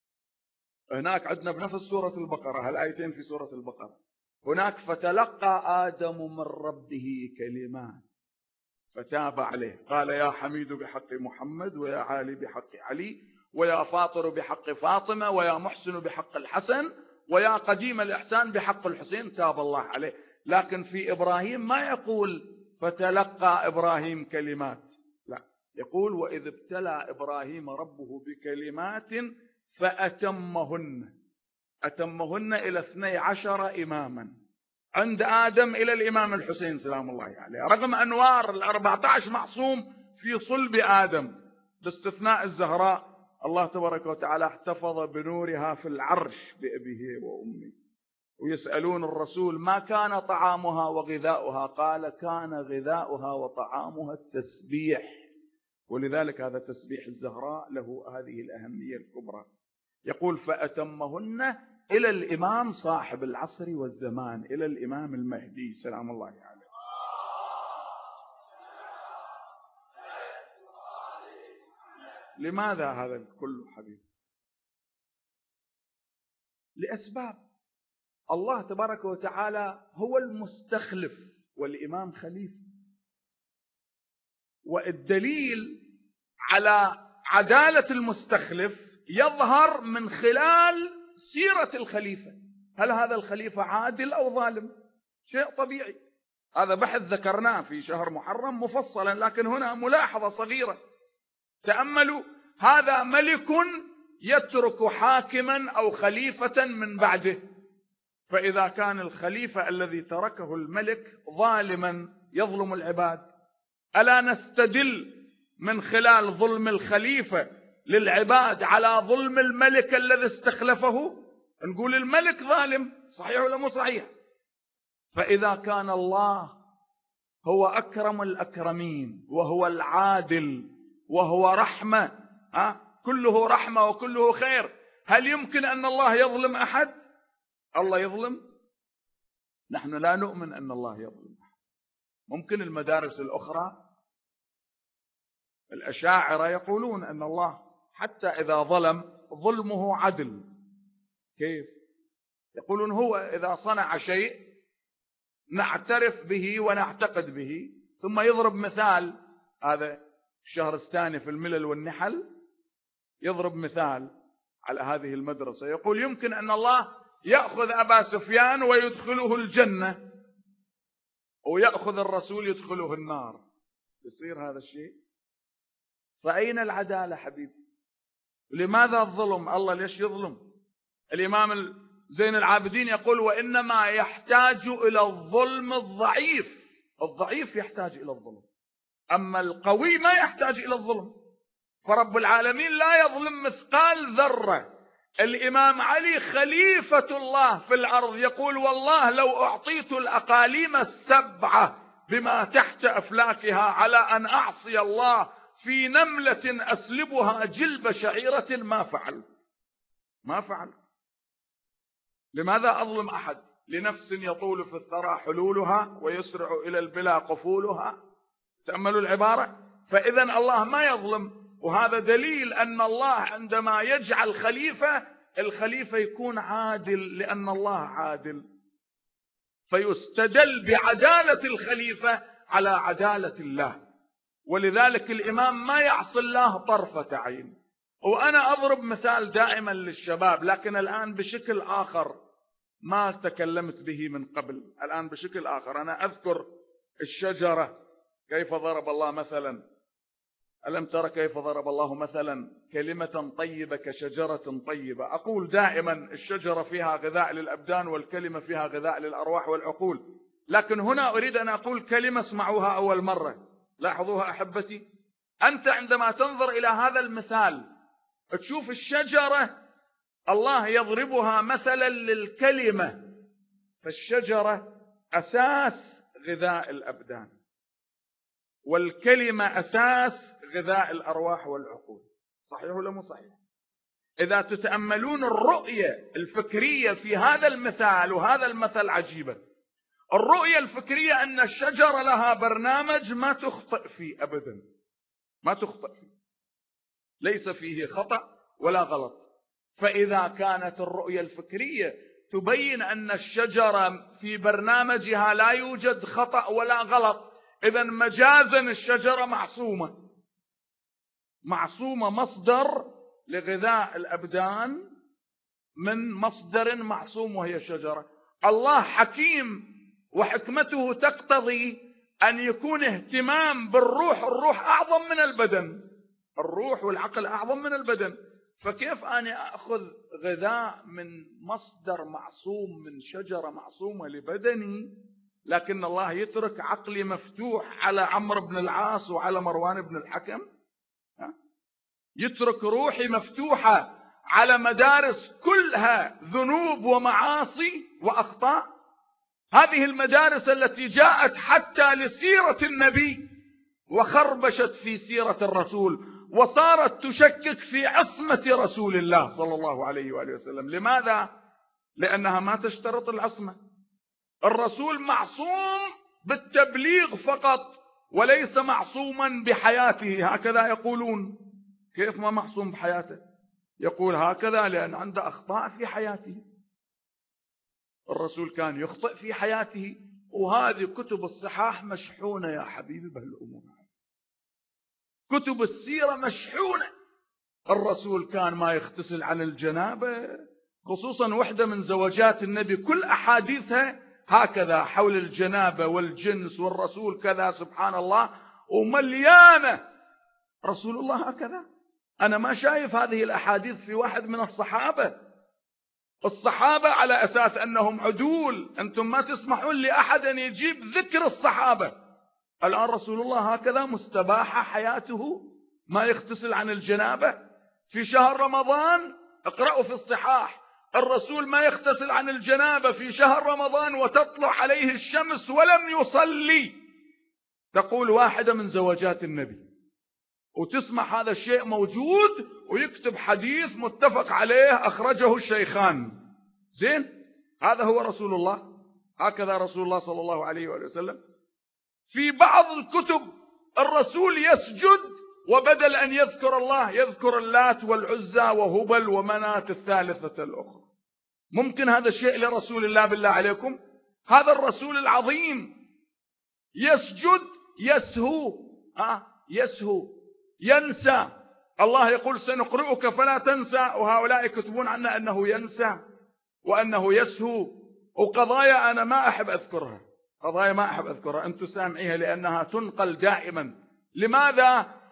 هناك عندنا بنفس سورة البقرة، هالآيتين في سورة البقرة. هناك فتلقى آدم من ربه كلمات فتاب عليه، قال يا حميد بحق محمد، ويا عالي بحق علي، ويا فاطر بحق فاطمة، ويا محسن بحق الحسن، ويا قديم الإحسان بحق الحسين، تاب الله عليه. لكن في إبراهيم ما يقول فتلقى إبراهيم كلمات، لا، يقول وإذ ابتلى إبراهيم ربه بكلمات فأتمهن. أتمهن إلى اثني عشر إماما، عند آدم إلى الإمام الحسين سلام الله عليه، رغم أنوار الأربعة عشر معصوم في صلب آدم باستثناء الزهراء، الله تبارك وتعالى احتفظ بنورها في العرش بأبيه وأمه. ويسألون الرسول ما كان طعامها وغذاؤها، قال كان غذاؤها وطعامها التسبيح. ولذلك هذا تسبيح الزهراء له هذه الأهمية الكبرى. يقول فأتمهن إلى الإمام صاحب العصر والزمان، إلى الإمام المهدي سلام الله عليه. لماذا هذا كله حبيبي؟ لأسباب. الله تبارك وتعالى هو المستخلف والإمام خليفة، والدليل على عدالة المستخلف يظهر من خلال سيرة الخليفة. هل هذا الخليفة عادل أو ظالم؟ شيء طبيعي، هذا بحث ذكرناه في شهر محرم مفصلا، لكن هنا ملاحظة صغيرة. تأملوا، هذا ملك يترك حاكما أو خليفة من بعده، فإذا كان الخليفة الذي تركه الملك ظالما يظلم العباد، ألا نستدل من خلال ظلم الخليفة للعباد على ظلم الملك الذي استخلفه؟ نقول الملك ظالم، صحيح ولا مو صحيح؟ فإذا كان الله هو أكرم الأكرمين وهو العادل وهو رحمة، ها كله رحمة وكله خير، هل يمكن أن الله يظلم أحد؟ الله يظلم؟ نحن لا نؤمن أن الله يظلم أحد. ممكن المدارس الأخرى الأشاعرة يقولون أن الله حتى إذا ظلم ظلمه عدل. كيف؟ يقولون هو إذا صنع شيء نعترف به ونعتقد به، ثم يضرب مثال، هذا الشهرستاني في الملل والنحل يضرب مثال على هذه المدرسة، يقول يمكن أن الله يأخذ أبا سفيان ويدخله الجنة ويأخذ الرسول يدخله النار، يصير هذا الشيء؟ فأين العدالة حبيبي؟ لماذا الظلم؟ الله ليش يظلم؟ الإمام زين العابدين يقول وإنما يحتاج إلى الظلم الضعيف، الضعيف يحتاج إلى الظلم، أما القوي ما يحتاج إلى الظلم. فرب العالمين لا يظلم مثقال ذرة. الإمام علي خليفة الله في الأرض يقول والله لو أعطيت الأقاليم السبعة بما تحت أفلاكها على أن أعصي الله في نملة أسلبها جلب شعيرة ما فعل ما فعل. لماذا أظلم أحد؟ لنفس يطول في الثرى حلولها ويسرع إلى البلا قفولها. تأملوا العبارة. فإذا الله ما يظلم، وهذا دليل أن الله عندما يجعل خليفة، الخليفة يكون عادل لأن الله عادل، فيستدل بعدالة الخليفة على عدالة الله. ولذلك الإمام ما يعصي الله طرفة عين. وأنا أضرب مثال دائما للشباب، لكن الآن بشكل آخر ما تكلمت به من قبل، الآن بشكل آخر. أنا أذكر الشجرة كيف ضرب الله مثلا، ألم تر كيف ضرب الله مثلا كلمة طيبة كشجرة طيبة. أقول دائما الشجرة فيها غذاء للأبدان والكلمة فيها غذاء للأرواح والعقول، لكن هنا أريد أن أقول كلمة اسمعوها أول مرة، لاحظوها أحبتي. أنت عندما تنظر إلى هذا المثال تشوف الشجرة الله يضربها مثلا للكلمة، فالشجرة أساس غذاء الأبدان، والكلمة أساس غذاء الأرواح والعقول. صحيح ولا مو صحيح؟ إذا تتأملون الرؤية الفكرية في هذا المثال، وهذا المثل عجيبة، الرؤية الفكرية أن الشجرة لها برنامج ما تخطئ فيه أبدا، ما تخطئ فيه، ليس فيه خطأ ولا غلط. فإذا كانت الرؤية الفكرية تبين أن الشجرة في برنامجها لا يوجد خطأ ولا غلط، إذن مجازا الشجرة معصومة، معصومة مصدر لغذاء الأبدان من مصدر معصوم وهي الشجرة. الله حكيم وحكمته تقتضي أن يكون اهتمام بالروح، الروح أعظم من البدن، الروح والعقل أعظم من البدن، فكيف أنا أخذ غذاء من مصدر معصوم من شجرة معصومة لبدني، لكن الله يترك عقلي مفتوح على عمرو بن العاص وعلى مروان بن الحكم؟ يترك روحي مفتوحة على مدارس كلها ذنوب ومعاصي وأخطاء؟ هذه المدارس التي جاءت حتى لسيرة النبي وخربشت في سيرة الرسول، وصارت تشكك في عصمة رسول الله صلى الله عليه وآله وسلم. لماذا؟ لأنها ما تشترط العصمة. الرسول معصوم بالتبليغ فقط وليس معصوما بحياته، هكذا يقولون. كيف ما معصوم بحياته؟ يقول هكذا لأن عنده أخطاء في حياته. الرسول كان يخطئ في حياته، وهذه كتب الصحاح مشحونة يا حبيبي بهالأمور، كتب السيرة مشحونة. الرسول كان ما يغتسل عن الجنابة، خصوصا وحدة من زوجات النبي كل أحاديثها هكذا حول الجنابة والجنس، والرسول كذا سبحان الله ومليانة. رسول الله هكذا؟ أنا ما شايف هذه الأحاديث في واحد من الصحابة. الصحابة على أساس أنهم عدول، أنتم ما تسمحون لأحد أن يجيب ذكر الصحابة. الآن رسول الله هكذا مستباحة حياته، ما يغتسل عن الجنابة. في شهر رمضان اقرأوا في الصحاح الرسول ما يغتسل عن الجنابة في شهر رمضان وتطلع عليه الشمس ولم يصلي. تقول واحدة من زوجات النبي، وتسمع هذا الشيء موجود، ويكتب حديث متفق عليه أخرجه الشيخان. زين، هذا هو رسول الله؟ هكذا رسول الله صلى الله عليه وآله وسلم؟ في بعض الكتب الرسول يسجد، وبدل أن يذكر الله يذكر اللات والعزى وهبل ومناة الثالثة الأخرى. ممكن هذا الشيء لرسول الله؟ بالله عليكم، هذا الرسول العظيم يسجد يسهو، ها يسهو ينسى. الله يقول سنقرئك فلا تنسى، وهؤلاء يكتبون عنه أنه ينسى وأنه يسهو. وقضايا أنا ما أحب أذكرها، قضايا ما أحب أذكرها، أنتم سامعيها لأنها تنقل دائما. لماذا؟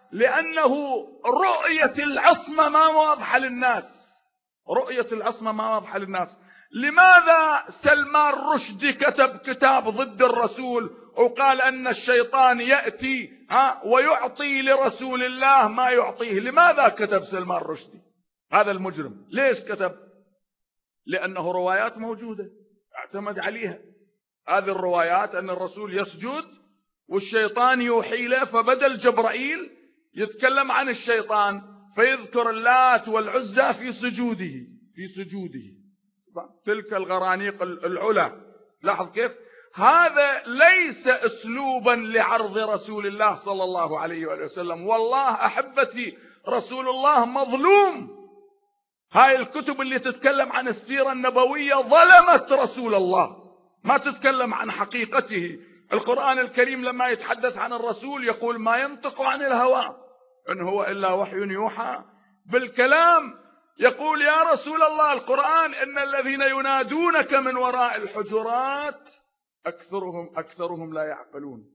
لأنه رؤية العصمة ما واضحة للناس، رؤية العصمة ما واضحة للناس. لماذا سلمان رشدي كتب كتاب ضد الرسول وقال أن الشيطان يأتي ها ويعطي لرسول الله ما يعطيه؟ لماذا كتب سلمان رشدي هذا المجرم؟ ليش كتب؟ لأنه روايات موجودة اعتمد عليها. هذه الروايات أن الرسول يسجد والشيطان يوحي له، فبدل جبرائيل يتكلم عن الشيطان فيذكر اللات والعزى في سجوده في سجوده تلك الغرانيق العلا. لاحظ كيف هذا ليس اسلوبا لعرض رسول الله صلى الله عليه وآله وسلم. والله احبتي رسول الله مظلوم. هاي الكتب اللي تتكلم عن السيرة النبوية ظلمت رسول الله، ما تتكلم عن حقيقته. القرآن الكريم لما يتحدث عن الرسول يقول ما ينطق عن الهوى إن هو إلا وحي يوحى. بالكلام يقول يا رسول الله القرآن إن الذين ينادونك من وراء الحجرات أكثرهم أكثرهم لا يعقلون.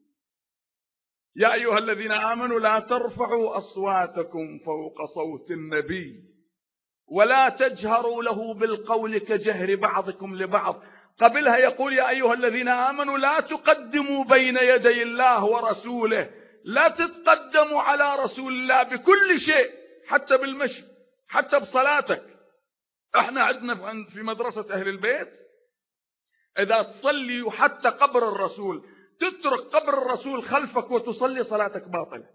يا أيها الذين آمنوا لا ترفعوا أصواتكم فوق صوت النبي ولا تجهروا له بالقول كجهر بعضكم لبعض. قبلها يقول يا أيها الذين آمنوا لا تقدموا بين يدي الله ورسوله، لا تتقدموا على رسول الله بكل شيء، حتى بالمشي، حتى بصلاتك. احنا عندنا في مدرسة أهل البيت إذا تصلي وحتى قبر الرسول تترك قبر الرسول خلفك وتصلي صلاتك باطلة.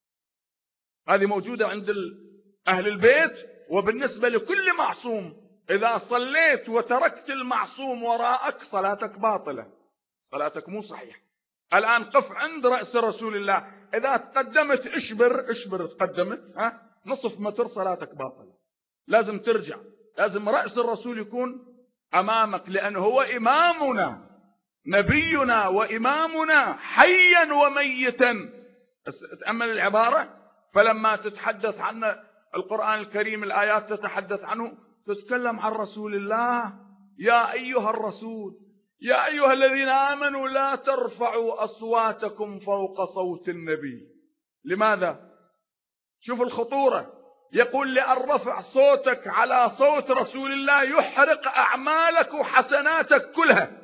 هذه موجودة عند أهل البيت. وبالنسبة لكل معصوم إذا صليت وتركت المعصوم وراءك صلاتك باطلة، صلاتك مو صحيحة. الآن قف عند رأس رسول الله، إذا تقدمت اشبر اشبر تقدمت ها نصف متر صلاتك باطلة. لازم ترجع، لازم رأس الرسول يكون أمامك، لأنه هو إمامنا نبينا وإمامنا حيا وميتا. تأمل العبارة، فلما تتحدث عن القرآن الكريم الآيات تتحدث عنه تتكلم عن رسول الله. يا أيها الرسول يا أيها الذين آمنوا لا ترفعوا أصواتكم فوق صوت النبي. لماذا؟ شوف الخطورة. يقول لأن رفع صوتك على صوت رسول الله يحرق أعمالك وحسناتك كلها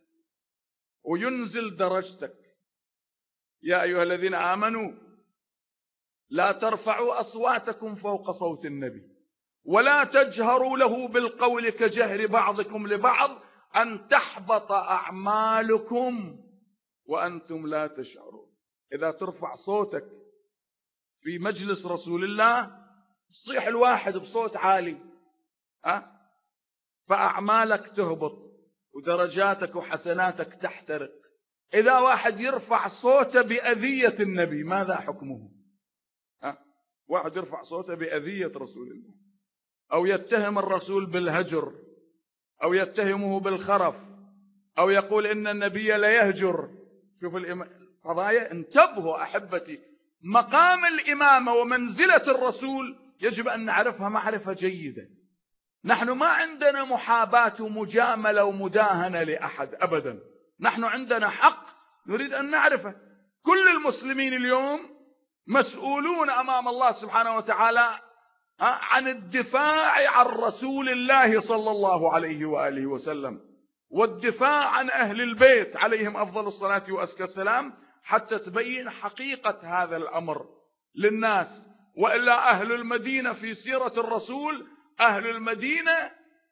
وينزل درجتك. يا أيها الذين آمنوا لا ترفعوا أصواتكم فوق صوت النبي ولا تجهروا له بالقول كجهر بعضكم لبعض أن تحبط أعمالكم وأنتم لا تشعرون. إذا ترفع صوتك في مجلس رسول الله تصيح الواحد بصوت عالي أه؟ فأعمالك تهبط ودرجاتك وحسناتك تحترق. إذا واحد يرفع صوته بأذية النبي ماذا حكمه؟ أه؟ واحد يرفع صوته بأذية رسول الله أو يتهم الرسول بالهجر أو يتهمه بالخرف أو يقول إن النبي لا يهجر. شوف القضايا. انتبهوا أحبتي، مقام الإمامة ومنزلة الرسول يجب أن نعرفها معرفة جيدة. نحن ما عندنا محاباة ومجاملة ومداهنة لأحد أبدا. نحن عندنا حق نريد أن نعرفه. كل المسلمين اليوم مسؤولون أمام الله سبحانه وتعالى عن الدفاع عن رسول الله صلى الله عليه وآله وسلم والدفاع عن أهل البيت عليهم أفضل الصلاة وأزكى السلام، حتى تبين حقيقة هذا الأمر للناس. وإلا أهل المدينة في سيرة الرسول، أهل المدينة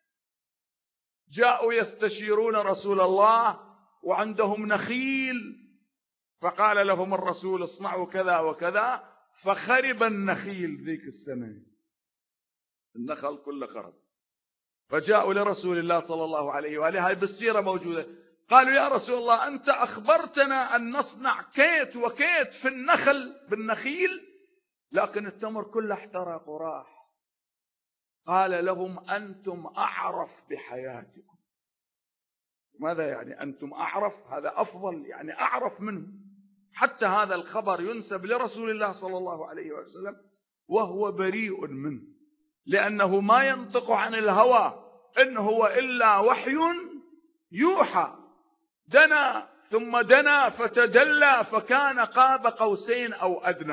جاءوا يستشيرون رسول الله وعندهم نخيل، فقال لهم الرسول اصنعوا كذا وكذا، فخرب النخيل ذيك السنة، النخل كله خرب. فجاءوا لرسول الله صلى الله عليه وآله، هاي بالسيرة موجودة، قالوا يا رسول الله أنت أخبرتنا أن نصنع كيت وكيت في النخل بالنخيل، لكن التمر كله احترق وراح. قال لهم أنتم أعرف بحياتكم. ماذا يعني أنتم أعرف؟ هذا أفضل، يعني أعرف منه. حتى هذا الخبر ينسب لرسول الله صلى الله عليه وسلم وهو بريء منه، لأنه ما ينطق عن الهوى، إن هو إلا وحي يوحى. دنا ثم دنا فتدلى فكان قاب قوسين أو أدنى.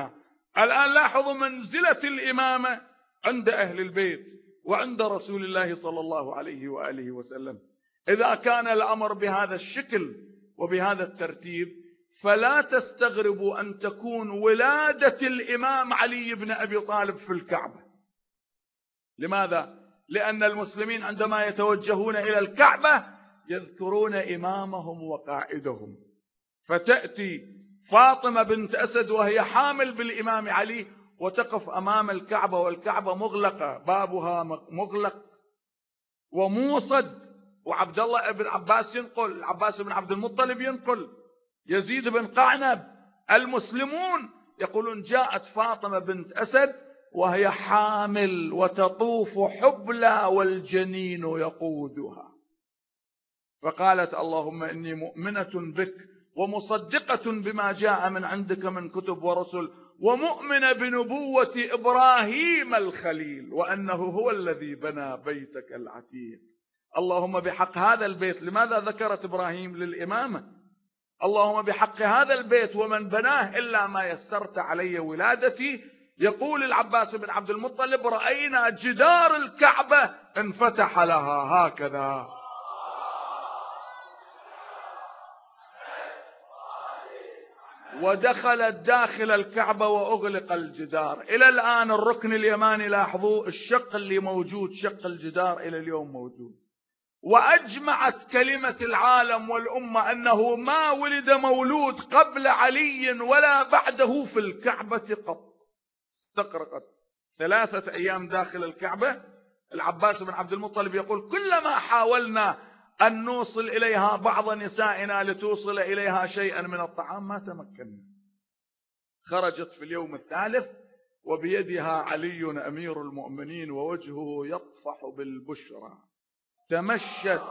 الآن لاحظوا منزلة الإمامة عند أهل البيت وعند رسول الله صلى الله عليه وآله وسلم. إذا كان الأمر بهذا الشكل وبهذا الترتيب، فلا تستغربوا أن تكون ولادة الإمام علي بن أبي طالب في الكعبة. لماذا؟ لأن المسلمين عندما يتوجهون إلى الكعبة يذكرون إمامهم وقائدهم، فتأتي فاطمة بنت أسد وهي حامل بالإمام علي وتقف أمام الكعبة والكعبة مغلقة، بابها مغلق وموصد، وعبد الله بن عباس ينقل، العباس بن عبد المطلب ينقل، يزيد بن قعنب، المسلمون يقولون جاءت فاطمة بنت أسد وهي حامل وتطوف حبلى والجنين يقودها، فقالت اللهم إني مؤمنة بك ومصدقة بما جاء من عندك من كتب ورسل، ومؤمنة بنبوة إبراهيم الخليل، وأنه هو الذي بنى بيتك العتيق. اللهم بحق هذا البيت، لماذا ذكرت إبراهيم للإمامة؟ اللهم بحق هذا البيت ومن بناه إلا ما يسرت علي ولادتي. يقول العباس بن عبد المطلب رأينا جدار الكعبة انفتح لها هكذا، ودخلت داخل الكعبة وأغلق الجدار. إلى الآن الركن اليماني لاحظوا الشق اللي موجود، شق الجدار إلى اليوم موجود. وأجمعت كلمة العالم والأمة أنه ما ولد مولود قبل علي ولا بعده في الكعبة قط. استغرقت ثلاثة أيام داخل الكعبة. العباس بن عبد المطلب يقول كلما حاولنا أن نوصل إليها بعض نسائنا لتوصل إليها شيئا من الطعام ما تمكنا. خرجت في اليوم الثالث وبيدها علي أمير المؤمنين ووجهه يطفح بالبشرى. تمشت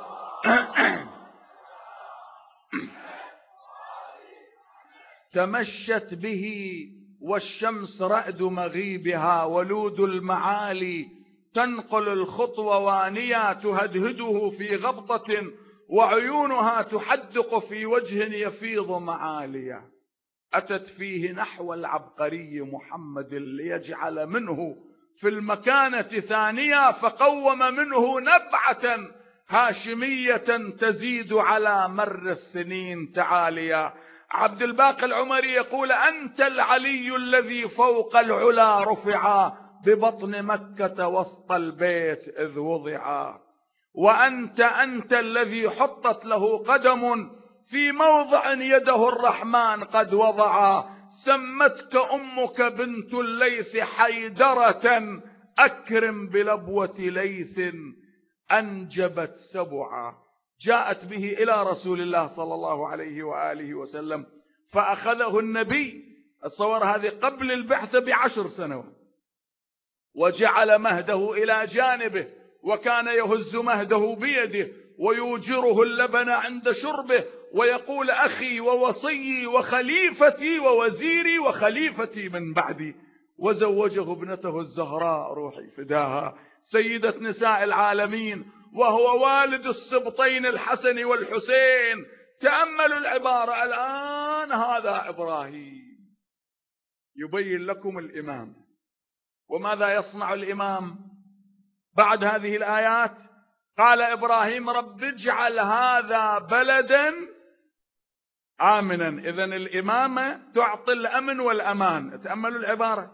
تمشت به والشمس رأد مغيبها، ولود المعالي تنقل الخطوة وانية تهدهده في غبطة، وعيونها تحدق في وجه يفيض معاليا. أتت فيه نحو العبقري محمد ليجعل منه في المكانة ثانية، فقوم منه نبعة هاشمية تزيد على مر السنين تعاليا. عبد الباقي العمري يقول أنت العلي الذي فوق العلا رفعا، ببطن مكة وسط البيت إذ وضعا، وأنت أنت الذي حطت له قدم في موضع يده الرحمن قد وضعا. سمتك أمك بنت الليث حيدرة، أكرم بلبوة ليث أنجبت سبعا. جاءت به إلى رسول الله صلى الله عليه وآله وسلم، فأخذه النبي، الصور هذه قبل البعثة بعشر سنوات، وجعل مهده إلى جانبه، وكان يهز مهده بيده ويوجره اللبن عند شربه، ويقول أخي ووصي وخليفتي ووزيري وخليفتي من بعدي. وزوجه ابنته الزهراء روحي فداها سيدة نساء العالمين، وهو والد السبطين الحسن والحسين. تأملوا العبارة الآن، هذا إبراهيم يبين لكم الإمام. وماذا يصنع الإمام بعد هذه الآيات؟ قال إبراهيم رب اجعل هذا بلدا آمنا. إذن الإمامة تعطي الأمن والأمان. تأملوا العبارة،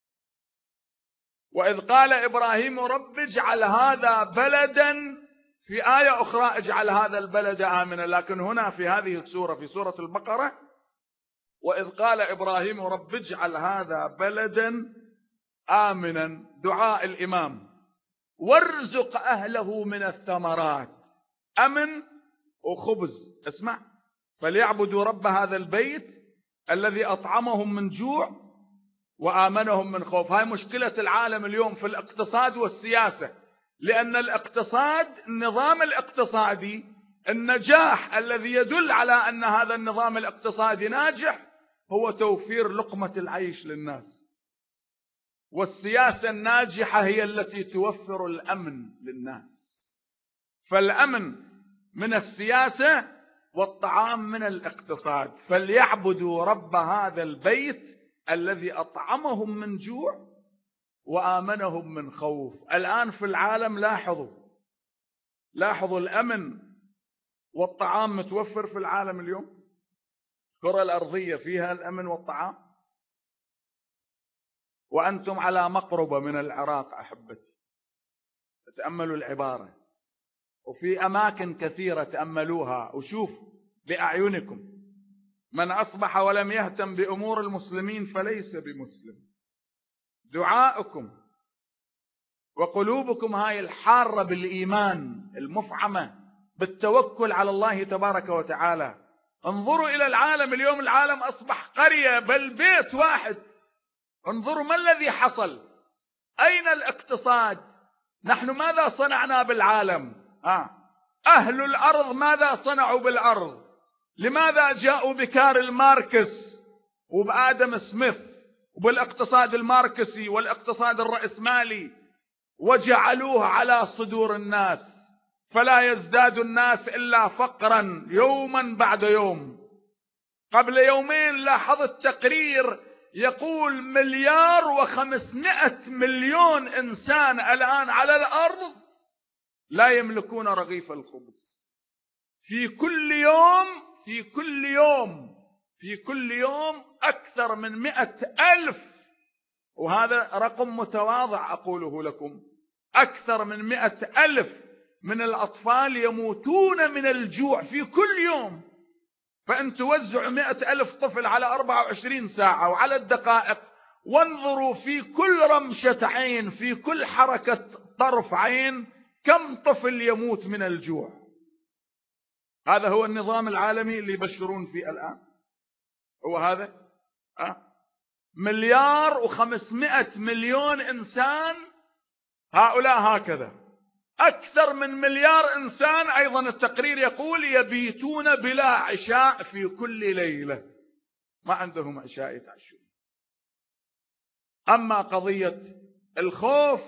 وإذ قال إبراهيم رب اجعل هذا بلدا، في آية أخرى اجعل هذا البلد آمنا، لكن هنا في هذه السورة في سورة البقرة وإذ قال إبراهيم رب اجعل هذا بلدا آمنا، دعاء الإمام. وارزق أهله من الثمرات، أمن وخبز. اسمع، فليعبدوا رب هذا البيت الذي أطعمهم من جوع وآمنهم من خوف. هاي مشكلة العالم اليوم في الاقتصاد والسياسة، لأن الاقتصاد، النظام الاقتصادي، النجاح الذي يدل على أن هذا النظام الاقتصادي ناجح هو توفير لقمة العيش للناس، والسياسة الناجحة هي التي توفر الأمن للناس. فالأمن من السياسة والطعام من الاقتصاد. فليعبدوا رب هذا البيت الذي أطعمهم من جوع وآمنهم من خوف. الآن في العالم لاحظوا لاحظوا الأمن والطعام متوفر في العالم اليوم. الكرة الأرضية فيها الأمن والطعام، وأنتم على مقربة من العراق أحبتي، تأملوا العبارة، وفي أماكن كثيرة تأملوها وشوفوا بأعينكم. من أصبح ولم يهتم بأمور المسلمين فليس بمسلم. دعاؤكم وقلوبكم هاي الحارة بالإيمان المفعمة بالتوكل على الله تبارك وتعالى. انظروا إلى العالم اليوم، العالم أصبح قرية بل بيت واحد. انظروا ما الذي حصل، أين الاقتصاد؟ نحن ماذا صنعنا بالعالم؟ آه. أهل الأرض ماذا صنعوا بالأرض؟ لماذا جاءوا بكارل ماركس وبآدم سميث وبالاقتصاد الماركسي والاقتصاد الرأسمالي وجعلوه على صدور الناس، فلا يزداد الناس إلا فقرا يوما بعد يوم. قبل يومين لاحظت تقرير يقول مليار وخمسمائة مليون إنسان الآن على الأرض لا يملكون رغيف الخبز. في كل يوم في كل يوم في كل يوم أكثر من مئة ألف، وهذا رقم متواضع أقوله لكم، أكثر من مئة ألف من الأطفال يموتون من الجوع في كل يوم. فأن توزعوا مئة ألف طفل على أربعة وعشرين ساعة وعلى الدقائق، وانظروا في كل رمشة عين، في كل حركة طرف عين، كم طفل يموت من الجوع. هذا هو النظام العالمي اللي يبشرون فيه الآن، هو هذا. أه؟ مليار وخمسمائة مليون إنسان، هؤلاء هكذا. أكثر من مليار إنسان أيضا التقرير يقول يبيتون بلا عشاء في كل ليلة، ما عندهم عشاء يتعشون. أما قضية الخوف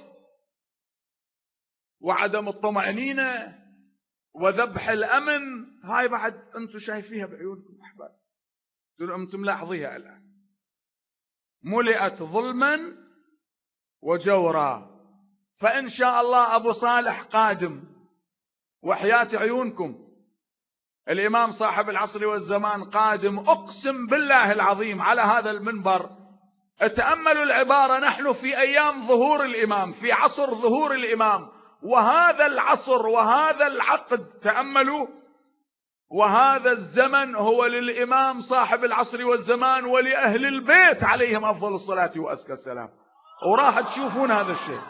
وعدم الطمأنينة وذبح الأمن، هاي بعد أنتم شايفيها بعيونكم أحباب، أنتم لاحظيها الآن، ملئت ظلما وجورا. فإن شاء الله أبو صالح قادم، وحياة عيونكم الإمام صاحب العصر والزمان قادم، أقسم بالله العظيم على هذا المنبر. تأملوا العبارة، نحن في أيام ظهور الإمام، في عصر ظهور الإمام، وهذا العصر وهذا العقد، تأملوا، وهذا الزمن هو للإمام صاحب العصر والزمان ولأهل البيت عليهم أفضل الصلاة وأزكى السلام. وراح تشوفون هذا الشيء.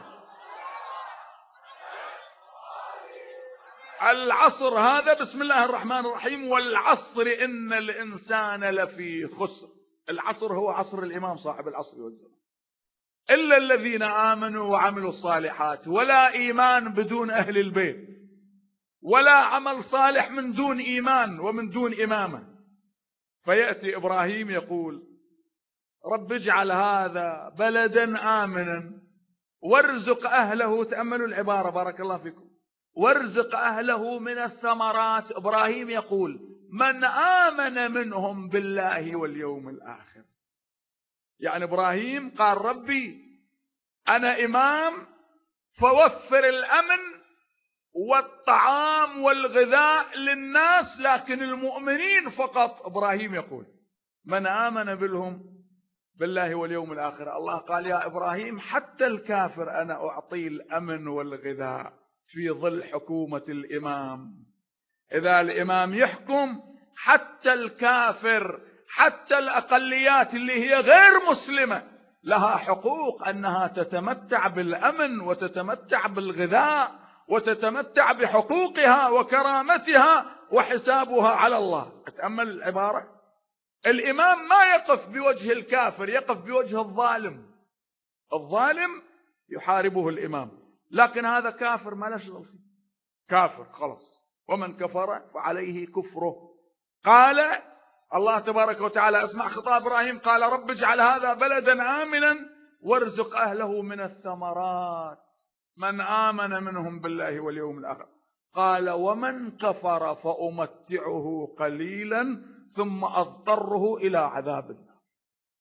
العصر هذا بسم الله الرحمن الرحيم، والعصر إن الإنسان لفي خسر. العصر هو عصر الإمام صاحب العصر والزمان، إلا الذين آمنوا وعملوا الصالحات. ولا إيمان بدون أهل البيت، ولا عمل صالح من دون إيمان ومن دون إمامة. فيأتي إبراهيم يقول رب اجعل هذا بلدا آمنا وارزق أهله، تأملوا العبارة بارك الله فيكم، وارزق أهله من الثمرات. إبراهيم يقول من آمن منهم بالله واليوم الآخر. يعني إبراهيم قال ربي أنا إمام، فوفر الأمن والطعام والغذاء للناس، لكن المؤمنين فقط. إبراهيم يقول من آمن بالهم بالله واليوم الآخر. الله قال يا إبراهيم حتى الكافر أنا أعطيه الأمن والغذاء في ظل حكومة الإمام. إذا الإمام يحكم حتى الكافر، حتى الأقليات اللي هي غير مسلمة لها حقوق أنها تتمتع بالأمن وتتمتع بالغذاء وتتمتع بحقوقها وكرامتها وحسابها على الله. أتأمل العبارة، الإمام ما يقف بوجه الكافر، يقف بوجه الظالم. الظالم يحاربه الإمام، لكن هذا كافر ما له شغل فيه، كافر خلاص، ومن كفر فعليه كفره. قال الله تبارك وتعالى، اسمع خطاب إبراهيم، قال رب اجعل هذا بلدا آمنا وارزق أهله من الثمرات من آمن منهم بالله واليوم الآخر. قال ومن كفر فأمتعه قليلا ثم أضطره إلى عذاب النار.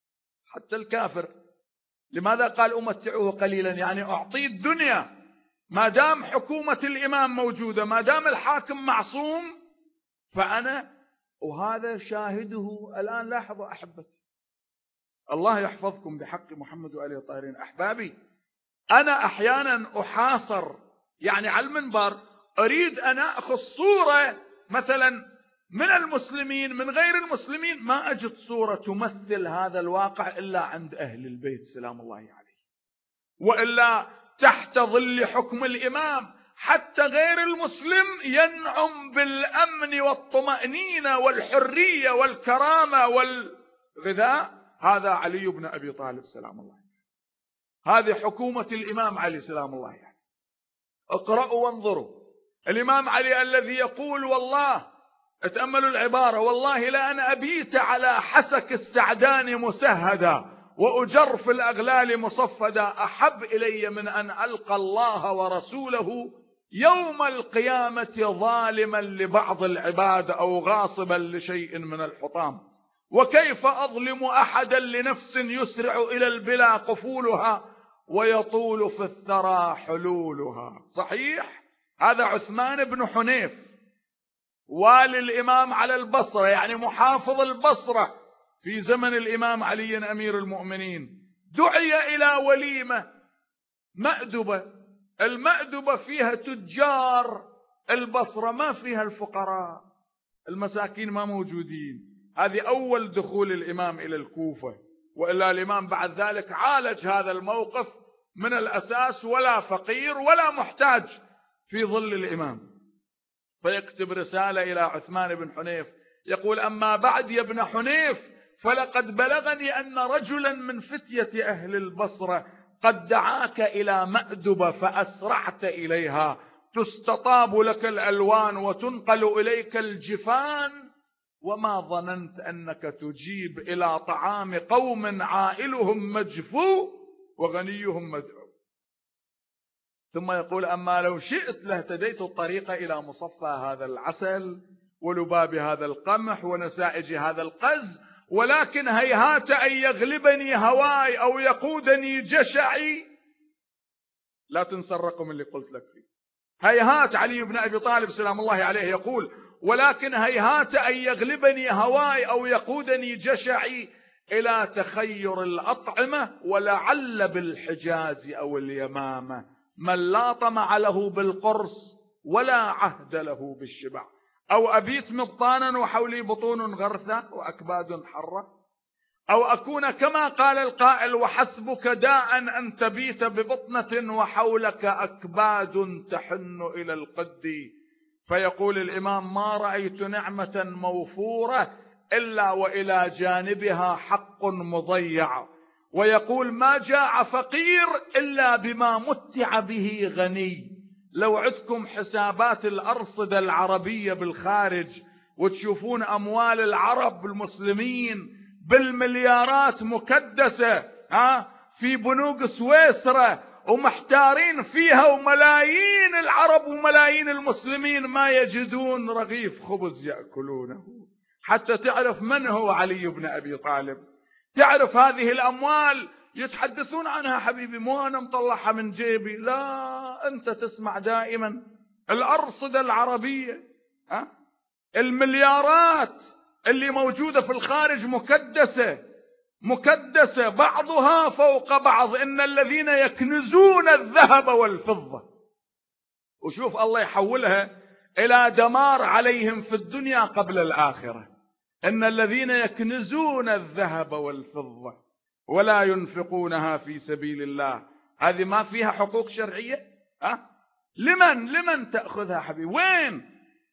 حتى الكافر. لماذا قال أمتعه قليلا؟ يعني أعطيه الدنيا ما دام حكومة الإمام موجودة، ما دام الحاكم معصوم، فأنا وهذا شاهده الآن. لاحظوا أحبتي، الله يحفظكم بحق محمد وآله الطاهرين. أحبابي، أنا أحيانا أحاصر يعني على المنبر، أريد أن أخذ صورة مثلا من المسلمين من غير المسلمين، ما أجد صورة تمثل هذا الواقع إلا عند أهل البيت سلام الله عليه، وإلا تحت ظل حكم الإمام حتى غير المسلم ينعم بالأمن والطمأنينة والحرية والكرامة والغذاء. هذا علي بن أبي طالب سلام الله عليه. هذه حكومة الإمام علي سلام الله عليه. اقرأوا وانظروا. الإمام علي الذي يقول والله، اتأملوا العبارة، والله لا أن أبيت على حسك السعدان مسهدا وأجر في الأغلال مصفدا أحب إلي من أن ألقى الله ورسوله يوم القيامة ظالما لبعض العباد أو غاصبا لشيء من الحطام. وكيف أظلم أحدا لنفس يسرع إلى البلا قفولها ويطول في الثرى حلولها. صحيح، هذا عثمان بن حنيف والي الإمام على البصرة، يعني محافظ البصرة في زمن الإمام علي أمير المؤمنين، دعي إلى وليمة مأدبة. المأدبة فيها تجار البصرة، ما فيها الفقراء، المساكين ما موجودين. هذه أول دخول الإمام إلى الكوفة، وإلا الإمام بعد ذلك عالج هذا الموقف من الأساس، ولا فقير ولا محتاج في ظل الإمام. فيكتب رسالة إلى عثمان بن حنيف يقول: أما بعد يا ابن حنيف، فلقد بلغني أن رجلا من فتية أهل البصرة قد دعاك إلى مأدبة فأسرعت إليها، تستطاب لك الألوان وتنقل إليك الجفان، وما ظننت أنك تجيب إلى طعام قوم عائلهم مجفو وغنيهم مدعو. ثم يقول: أما لو شئت لاهتديت الطريق إلى مصفى هذا العسل ولباب هذا القمح ونسائج هذا القز، ولكن هيهات أن يغلبني هواي أو يقودني جشعي. لا تنسى الرقم اللي قلت لك فيه. هيهات علي بن أبي طالب سلام الله عليه يقول: ولكن هيهات أن يغلبني هواي أو يقودني جشعي إلى تخير الأطعمة، ولعل بالحجاز أو اليمامة من لا طمع له بالقرص ولا عهد له بالشبع، أو أبيت مبطانا وحولي بطون غرثة وأكباد حرة، أو أكون كما قال القائل: وحسبك داء أن تبيت ببطنة وحولك أكباد تحن إلى القد. فيقول الإمام: ما رأيت نعمة موفورة إلا وإلى جانبها حق مضيع. ويقول: ما جاع فقير إلا بما متع به غني. لو عدكم حسابات الأرصدة العربية بالخارج وتشوفون أموال العرب المسلمين بالمليارات مكدسة ها في بنوك سويسرا ومحتارين فيها، وملايين العرب وملايين المسلمين ما يجدون رغيف خبز يأكلونه، حتى تعرف من هو علي بن أبي طالب. تعرف هذه الأموال يتحدثون عنها حبيبي، مو أنا مطلعها من جيبي، لا، أنت تسمع دائما الأرصدة العربية، ها المليارات اللي موجودة في الخارج مكدسة مكدسة بعضها فوق بعض. إن الذين يكنزون الذهب والفضة، وشوف الله يحولها إلى دمار عليهم في الدنيا قبل الآخرة. إن الذين يكنزون الذهب والفضة ولا ينفقونها في سبيل الله، هذه ما فيها حقوق شرعية؟ ها؟ لمن لمن تأخذها حبيبي؟ وين؟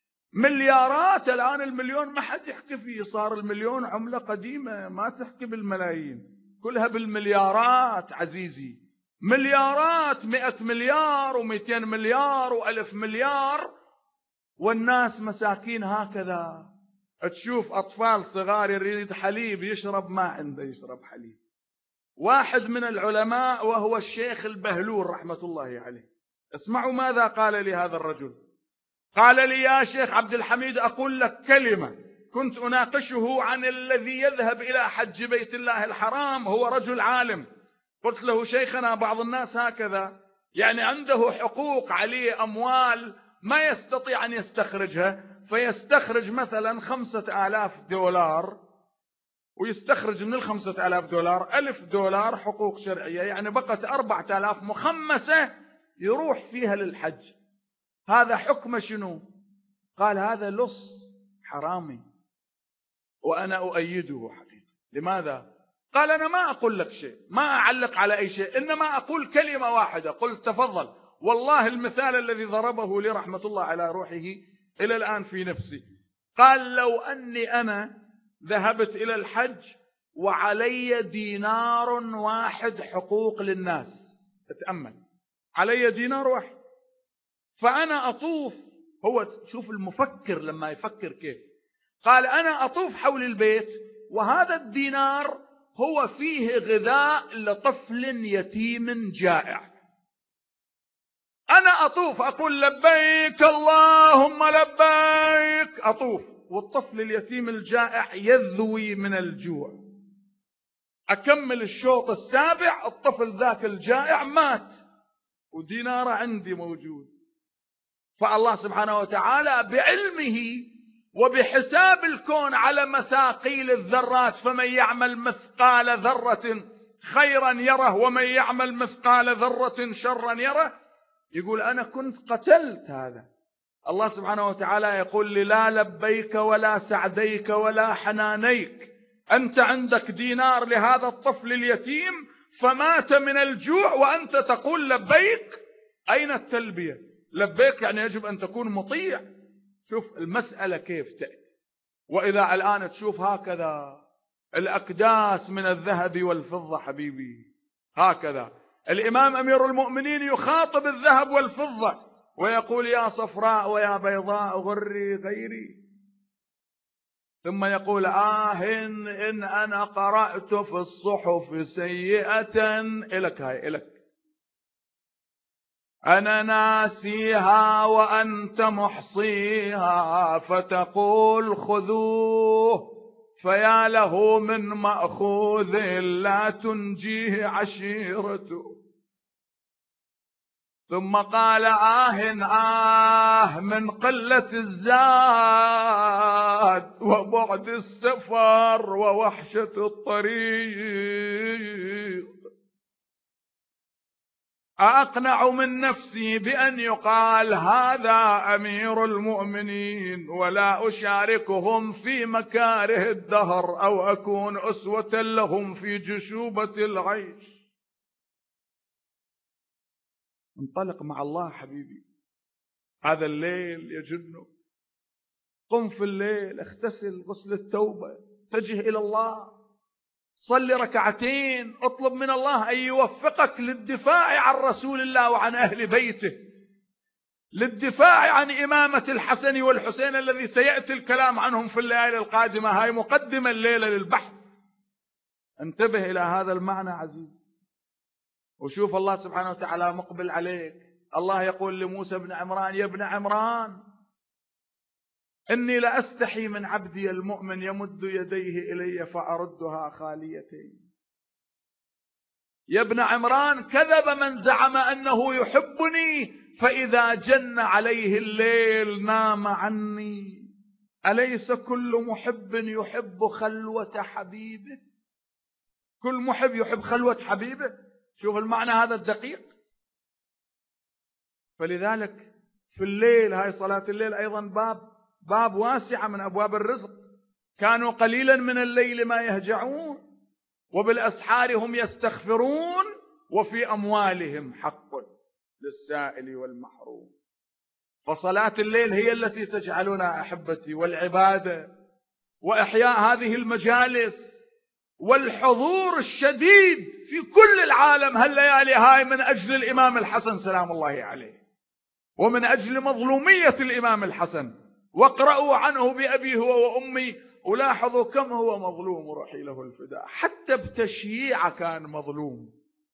مليارات. الآن المليون ما حد يحكي فيه، صار المليون عملة قديمة ما تحكي بالملايين، كلها بالمليارات عزيزي. مليارات، مئة مليار ومئتين مليار وألف مليار، والناس مساكين هكذا. تشوف أطفال صغار يريد حليب يشرب، ما عنده يشرب حليب. واحد من العلماء وهو الشيخ البهلول رحمة الله عليه، اسمعوا ماذا قال لي هذا الرجل. قال لي: يا شيخ عبد الحميد، أقول لك كلمة كنت أناقشه عن الذي يذهب إلى حج بيت الله الحرام، هو رجل عالم. قلت له شيخنا بعض الناس هكذا، يعني عنده حقوق عليه أموال ما يستطيع أن يستخرجها، فيستخرج مثلا خمسة آلاف دولار، ويستخرج من الخمسة آلاف دولار ألف دولار حقوق شرعية، يعني بقت أربعة آلاف مخمسة يروح فيها للحج. هذا حكم شنو؟ قال هذا لص حرامي وأنا أؤيده حقيقة. لماذا؟ قال أنا ما أقول لك شيء، ما أعلق على أي شيء، إنما أقول كلمة واحدة. قلت تفضل. والله المثال الذي ضربه لي رحمة الله على روحه إلى الآن في نفسي. قال لو أني أنا ذهبت إلى الحج وعلي دينار واحد حقوق للناس، اتأمل، علي دينار واحد، فأنا أطوف. هو شوف المفكر لما يفكر كيف. قال أنا أطوف حول البيت وهذا الدينار هو فيه غذاء لطفل يتيم جائع. أنا أطوف أقول لبيك اللهم لبيك، أطوف، والطفل اليتيم الجائع يذوي من الجوع. أكمل الشوط السابع، الطفل ذاك الجائع مات ودينار عندي موجود. فالله سبحانه وتعالى بعلمه وبحساب الكون على مثاقيل الذرات، فمن يعمل مثقال ذرة خيرا يره ومن يعمل مثقال ذرة شرا يره، يقول أنا كنت قتلت هذا. الله سبحانه وتعالى يقول لي لا لبيك ولا سعديك ولا حنانيك، أنت عندك دينار لهذا الطفل اليتيم فمات من الجوع وأنت تقول لبيك. أين التلبية؟ لبيك يعني يجب أن تكون مطيع. شوف المسألة كيف تأتي. وإذا الآن تشوف هكذا الأكداس من الذهب والفضة حبيبي، هكذا الإمام أمير المؤمنين يخاطب الذهب والفضة ويقول يا صفراء ويا بيضاء غري غيري، ثم يقول آه إن, إن أنا قرأت في الصحف سيئة إلك، هاي إلك، أنا ناسيها وأنت محصيها، فتقول خذوه فيا له من مأخوذ لا تنجيه عشيرته. ثم قال آه آه من قلة الزاد وبعد السفر ووحشة الطريق، أقنع من نفسي بأن يقال هذا أمير المؤمنين ولا أشاركهم في مكاره الدهر أو أكون أسوة لهم في جشوبة العيش. انطلق مع الله حبيبي، هذا الليل يجنك. قم في الليل، اغتسل غسل التوبة، اتجه إلى الله، صل ركعتين، اطلب من الله أن يوفقك للدفاع عن رسول الله وعن أهل بيته، للدفاع عن إمامة الحسن والحسين الذي سيأتي الكلام عنهم في الليالي القادمة. هاي مقدمة الليلة للبحث. انتبه إلى هذا المعنى عزيز، وشوف الله سبحانه وتعالى مقبل عليك. الله يقول لموسى بن عمران يا ابن عمران إني لأستحي من عبدي المؤمن يمد يديه إلي فأردها خاليتين. يا ابن عمران كذب من زعم أنه يحبني فإذا جن عليه الليل نام عني. أليس كل محب يحب خلوة حبيبه؟ كل محب يحب خلوة حبيبه. شوف المعنى هذا الدقيق. فلذلك في الليل، هاي صلاة الليل أيضا باب باب واسعة من أبواب الرزق. كانوا قليلا من الليل ما يهجعون وبالأسحار هم يستغفرون وفي أموالهم حق للسائل والمحروم. فصلاة الليل هي التي تجعلنا أحبتي، والعبادة وإحياء هذه المجالس والحضور الشديد في كل العالم هالليالي هاي من أجل الإمام الحسن سلام الله عليه، ومن أجل مظلومية الإمام الحسن. واقرأوا عنه بأبي هو وأمي ولاحظوا كم هو مظلوم روحي له الفداء. حتى بتشييع كان مظلوم،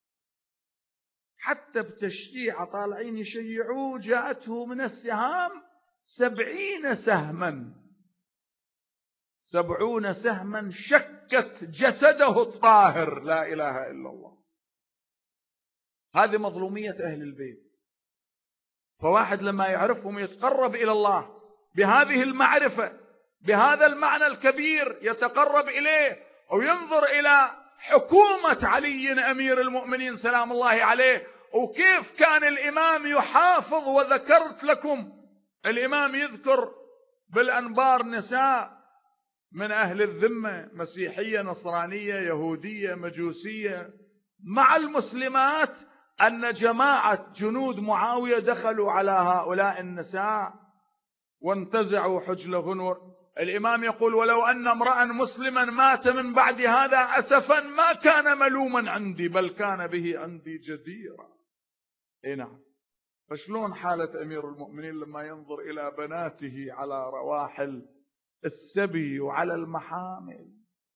حتى بتشييع طالعين يشيعوه جاءته من السهام سبعين سهما. سبعون سهما شكت جسده الطاهر، لا إله إلا الله. هذه مظلومية أهل البيت. فواحد لما يعرفهم يتقرب إلى الله بهذه المعرفة، بهذا المعنى الكبير، يتقرب إليه وينظر إلى حكومة علي أمير المؤمنين سلام الله عليه، وكيف كان الإمام يحافظ. وذكرت لكم الإمام يذكر بالأنبار نساء من أهل الذمة، مسيحية، نصرانية، يهودية، مجوسية، مع المسلمات، أن جماعة جنود معاوية دخلوا على هؤلاء النساء وانتزعوا حجلهن. الإمام يقول: ولو أن امرأ مسلما مات من بعد هذا أسفا ما كان ملوما عندي، بل كان به عندي جديرا. إيه نعم. فشلون حالة أمير المؤمنين لما ينظر إلى بناته على رواحل السبي وعلى المحامل؟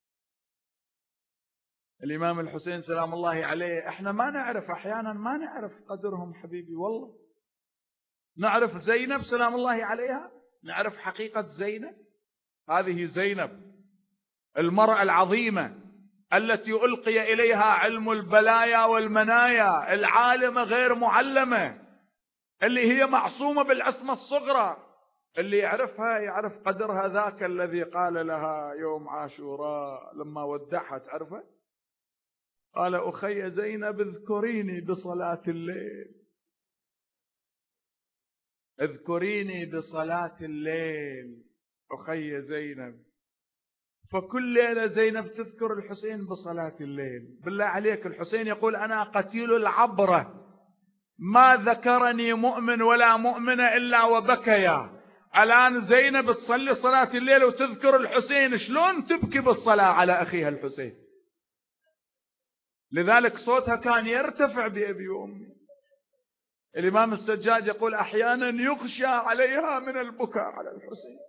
الإمام الحسين سلام الله عليه احنا ما نعرف، أحيانا ما نعرف قدرهم حبيبي والله. نعرف زينب سلام الله عليها، نعرف حقيقة زينب. هذه زينب المرأة العظيمة التي ألقي إليها علم البلايا والمنايا، العالمة غير معلمة، اللي هي معصومة بالعصمة الصغرى. اللي يعرفها يعرف قدرها. ذاك الذي قال لها يوم عاشوراء لما ودعها، تعرفه؟ قال: أخي زينب اذكريني بصلاة الليل، اذكريني بصلاة الليل أخي زينب. فكل ليلة زينب تذكر الحسين بصلاة الليل. بالله عليك، الحسين يقول: أنا قتيل العبرة، ما ذكرني مؤمن ولا مؤمنة إلا وبكيا. الآن زينب تصلي صلاة الليل وتذكر الحسين، شلون تبكي بالصلاة على أخيها الحسين؟ لذلك صوتها كان يرتفع بأبي وأمي. الإمام السجاد يقول: أحيانا يغشى عليها من البكاء على الحسين.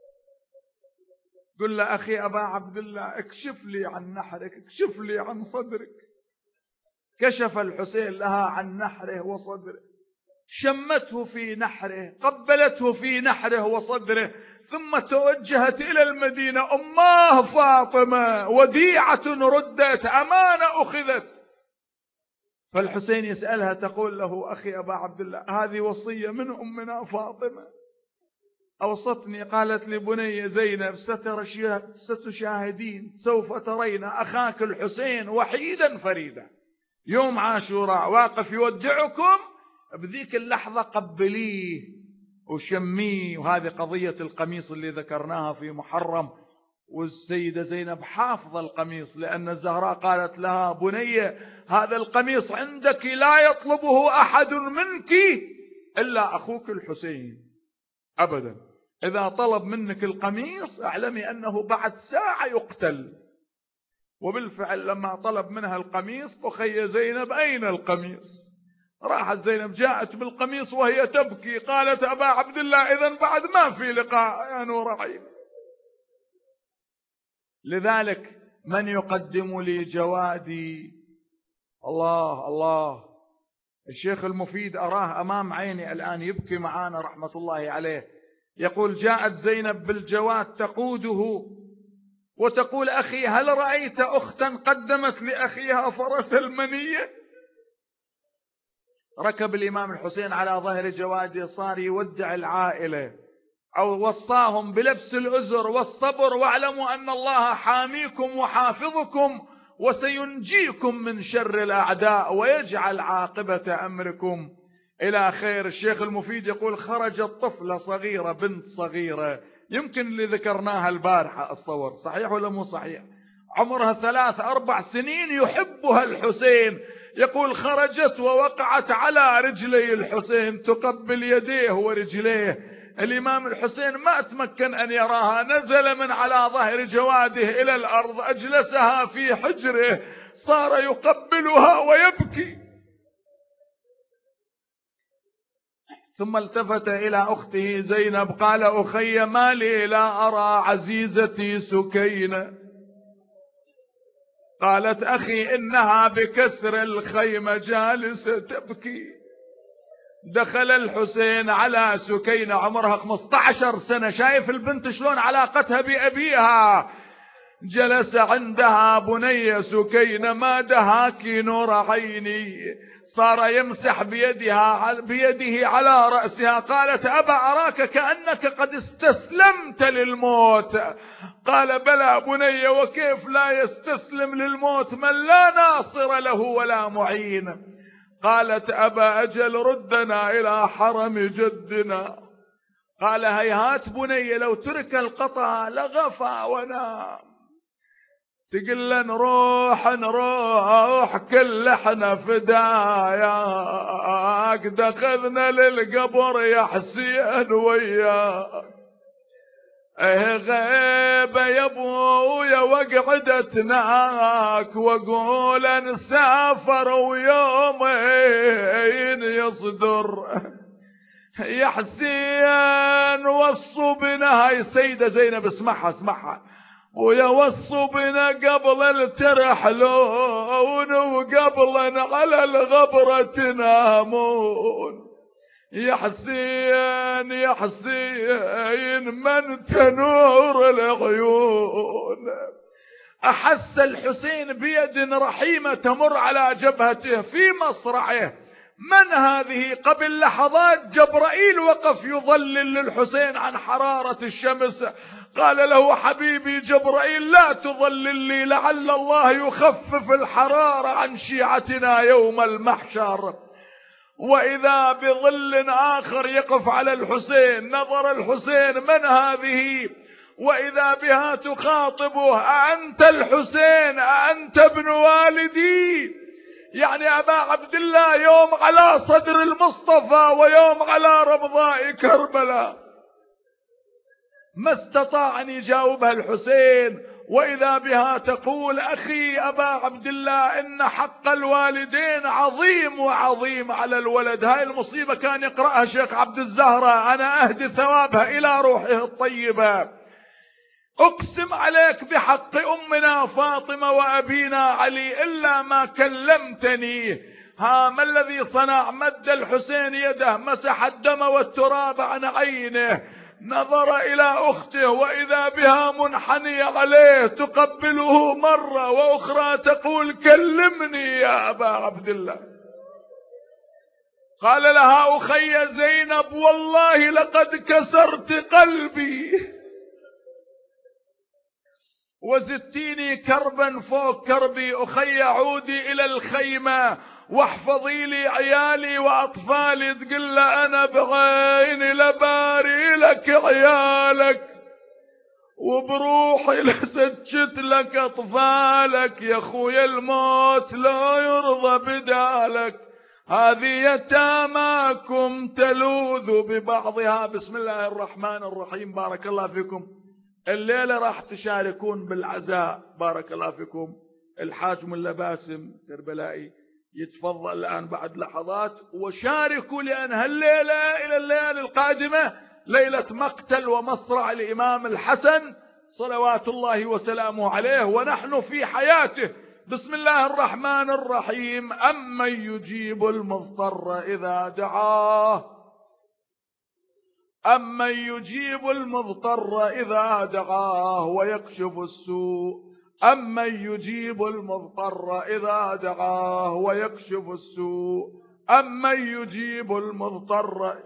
قل له: أخي أبا عبد الله اكشف لي عن نحرك، اكشف لي عن صدرك. كشف الحسين لها عن نحره وصدره، شمته في نحره، قبلته في نحره وصدره، ثم توجهت إلى المدينة. أماه فاطمة وديعة ردت، أمانة أخذت. فالحسين يسألها تقول له: أخي أبا عبد الله هذه وصية من أمنا فاطمة أوصتني، قالت لبني زينب: ستشاهدين، سوف ترين أخاك الحسين وحيدا فريدا يوم عاشوراء واقف يودعكم، بذيك اللحظة قبليه وشميه. وهذه قضية القميص اللي ذكرناها في محرم. والسيدة زينب حافظة القميص، لأن الزهراء قالت لها: بني هذا القميص عندك لا يطلبه أحد منك إلا أخوك الحسين، أبدا. إذا طلب منك القميص اعلمي أنه بعد ساعة يقتل. وبالفعل لما طلب منها القميص: أخي زينب أين القميص؟ راحت زينب جاءت بالقميص وهي تبكي، قالت: أبا عبد الله إذن بعد ما في لقاء يا نور عين. لذلك من يقدم لي جوادي؟ الله الله. الشيخ المفيد أراه أمام عيني الآن يبكي معانا رحمة الله عليه، يقول: جاءت زينب بالجواد تقوده وتقول: أخي هل رأيت أختا قدمت لأخيها فرس المنية؟ ركب الإمام الحسين على ظهر جواده، صار يودع العائلة، أو وصاهم بلبس الأزر والصبر، واعلموا أن الله حاميكم وحافظكم وسينجيكم من شر الأعداء ويجعل عاقبة أمركم إلى خير. الشيخ المفيد يقول: خرجت طفلة صغيرة، بنت صغيرة، يمكن اللي ذكرناها البارحة الصور، صحيح ولا مو صحيح؟ عمرها ثلاث أربع سنين، يحبها الحسين. يقول: خرجت ووقعت على رجلي الحسين تقبل يديه ورجليه. الإمام الحسين ما تمكن أن يراها، نزل من على ظهر جواده إلى الأرض، أجلسها في حجره، صار يقبلها ويبكي. ثم التفت إلى أخته زينب قال: أخي ما لي لا أرى عزيزتي سكينة؟ قالت: أخي إنها بكسر الخيمة جالسة تبكي. دخل الحسين على سكينة عمرها خمسة عشر سنة، شايف البنت شلون علاقتها بأبيها. جلس عندها: بني سكينة ما دهاك نور عيني. صار يمسح بيدها بيده على رأسها. قالت: أبا أراك كأنك قد استسلمت للموت. قال: بلى بني، وكيف لا يستسلم للموت من لا ناصر له ولا معين. قالت: أبا أجل ردنا إلى حرم جدنا. قال: هيهات بني، لو ترك القطع لغفى ونام. تقول له: نروح نروح كل احنا فداياك، دخلنا للقبر يا حسين وياك. ايه غيبة يا ابويا وقعدتناك، واقول نسافر ويومين يصدر. يا حسين وصوا بنا، هاي السيدة زينب اسمعها اسمعها، ويا وصوا بنا قبل الترحلون، وقبل على الغبرة تنامون. يا حسين يا حسين من تنور العيون. أحس الحسين بيد رحيمة تمر على جبهته في مصرعه. من هذه؟ قبل لحظات جبرائيل وقف يظلل للحسين عن حرارة الشمس. قال له: حبيبي جبرائيل لا تظلل لي، لعل الله يخفف الحرارة عن شيعتنا يوم المحشر. وإذا بظل آخر يقف على الحسين. نظر الحسين: من هذه؟ وإذا بها تخاطبه: أأنت الحسين؟ أأنت ابن والدي؟ يعني أبا عبد الله يوم على صدر المصطفى ويوم على رمضاء كربلاء. ما استطاع أن يجاوبها الحسين. وإذا بها تقول: أخي أبا عبد الله، إن حق الوالدين عظيم وعظيم على الولد. هاي المصيبة كان يقرأها شيخ عبد الزهرة، أنا أهدي ثوابها إلى روحه الطيبة. أقسم عليك بحق أمنا فاطمة وأبينا علي إلا ما كلمتني. ها ما الذي صنع؟ مد الحسين يده، مسح الدم والتراب عن عينه، نظر إلى أخته وإذا بها منحنية عليه تقبله مرة وأخرى تقول: كلمني يا أبا عبد الله. قال لها: أخي زينب والله لقد كسرت قلبي وزدتيني كربا فوق كربي. أخي عودي إلى الخيمة واحفظي لي عيالي وأطفالي. تقول له: أنا بعيني لباري لك عيالك وبروحي لسجت لك أطفالك. يا خويا الموت لا يرضى بدالك، هذه يتاماكم تلوذ ببعضها. بسم الله الرحمن الرحيم. بارك الله فيكم. الليلة راح تشاركون بالعزاء. بارك الله فيكم. الحاج ملا باسم كربلائي يتفضل الآن بعد لحظات، وشاركوا لأن هالليلة إلى الليالي القادمة ليلة مقتل ومصرع الإمام الحسن صلوات الله وسلامه عليه ونحن في حياته. بسم الله الرحمن الرحيم. أمن يجيب المضطر إذا دعاه، أمن يجيب المضطر إذا دعاه ويكشف السوء، أمن يجيب المضطر إذا دعاه ويكشف السوء، أمن يجيب المضطر.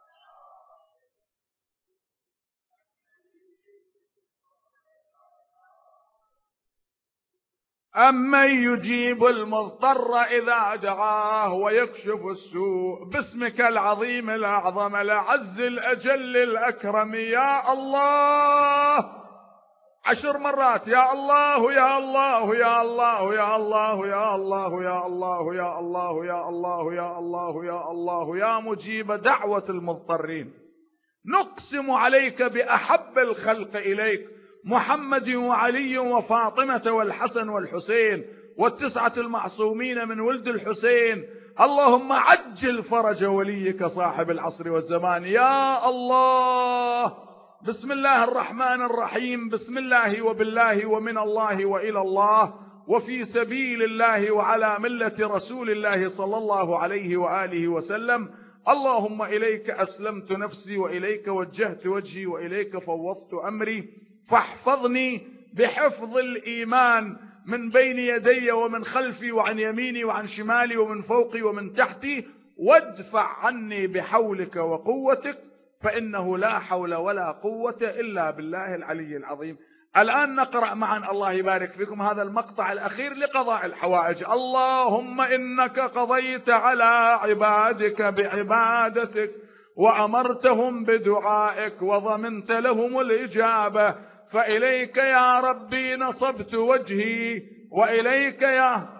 أمن يجيب المضطر إذا دعاه ويكشف السوء. باسمك العظيم الأعظم الأعز الأجل الأكرم يا الله. عشر مرات: يا الله يا الله يا الله يا الله يا الله يا الله يا الله يا الله يا الله يا الله يا مجيب دعوة المضطرين. نقسم عليك بأحب الخلق إليك محمد وعلي وفاطمة والحسن والحسين والتسعة المعصومين من ولد الحسين. اللهم عجل فرج وليك صاحب العصر والزمان يا الله. بسم الله الرحمن الرحيم. بسم الله وبالله ومن الله وإلى الله وفي سبيل الله وعلى ملة رسول الله صلى الله عليه وآله وسلم. اللهم إليك أسلمت نفسي وإليك وجهت وجهي وإليك فوضت أمري، فاحفظني بحفظ الإيمان من بين يدي ومن خلفي وعن يميني وعن شمالي ومن فوقي ومن تحتي، وادفع عني بحولك وقوتك، فإنه لا حول ولا قوة إلا بالله العلي العظيم. الآن نقرأ معا، الله يبارك فيكم، هذا المقطع الأخير لقضاء الحوائج. اللهم إنك قضيت على عبادك بعبادتك، وأمرتهم بدعائك، وضمنت لهم الإجابة، فإليك يا ربي نصبت وجهي، وإليك يا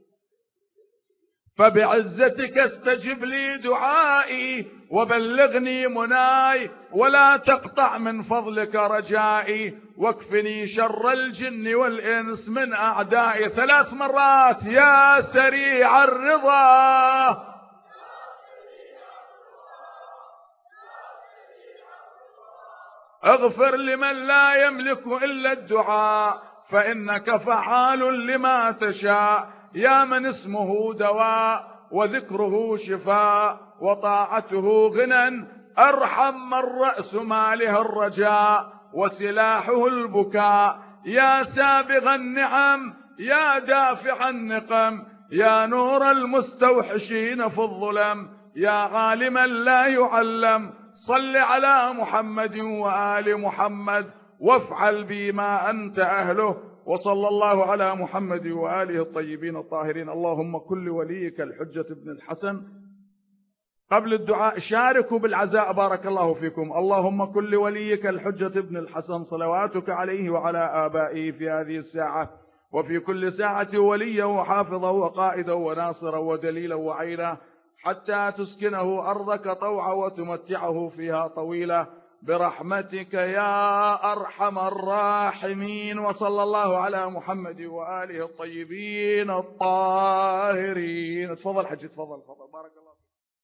فبعزتك استجب لي دعائي، وبلغني مناي، ولا تقطع من فضلك رجائي، واكفني شر الجن والإنس من أعدائي. ثلاث مرات: يا سريع الرضا، اغفر لمن لا يملك إلا الدعاء، فإنك فعال لما تشاء. يا من اسمه دواء وذكره شفاء وطاعته غنى، أرحم من رأس ماله الرجاء وسلاحه البكاء. يا سابغ النعم، يا دافع النقم، يا نور المستوحشين في الظلم، يا عالما لا يعلم، صل على محمد وآل محمد، وافعل بي ما أنت أهله. وصلى الله على محمد وآله الطيبين الطاهرين. اللهم كل وليك الحجة بن الحسن. قبل الدعاء شاركوا بالعزاء، بارك الله فيكم. اللهم كل وليك الحجة بن الحسن صلواتك عليه وعلى آبائه في هذه الساعة وفي كل ساعة وليا وحافظا وقائدا وناصرا ودليلا وعينا، حتى تسكنه أرضك طوعا وتمتعه فيها طويلا، برحمتك يا أرحم الراحمين. وصلى الله على محمد وآله الطيبين الطاهرين. تفضل حجي، تفضل تفضل، بارك الله.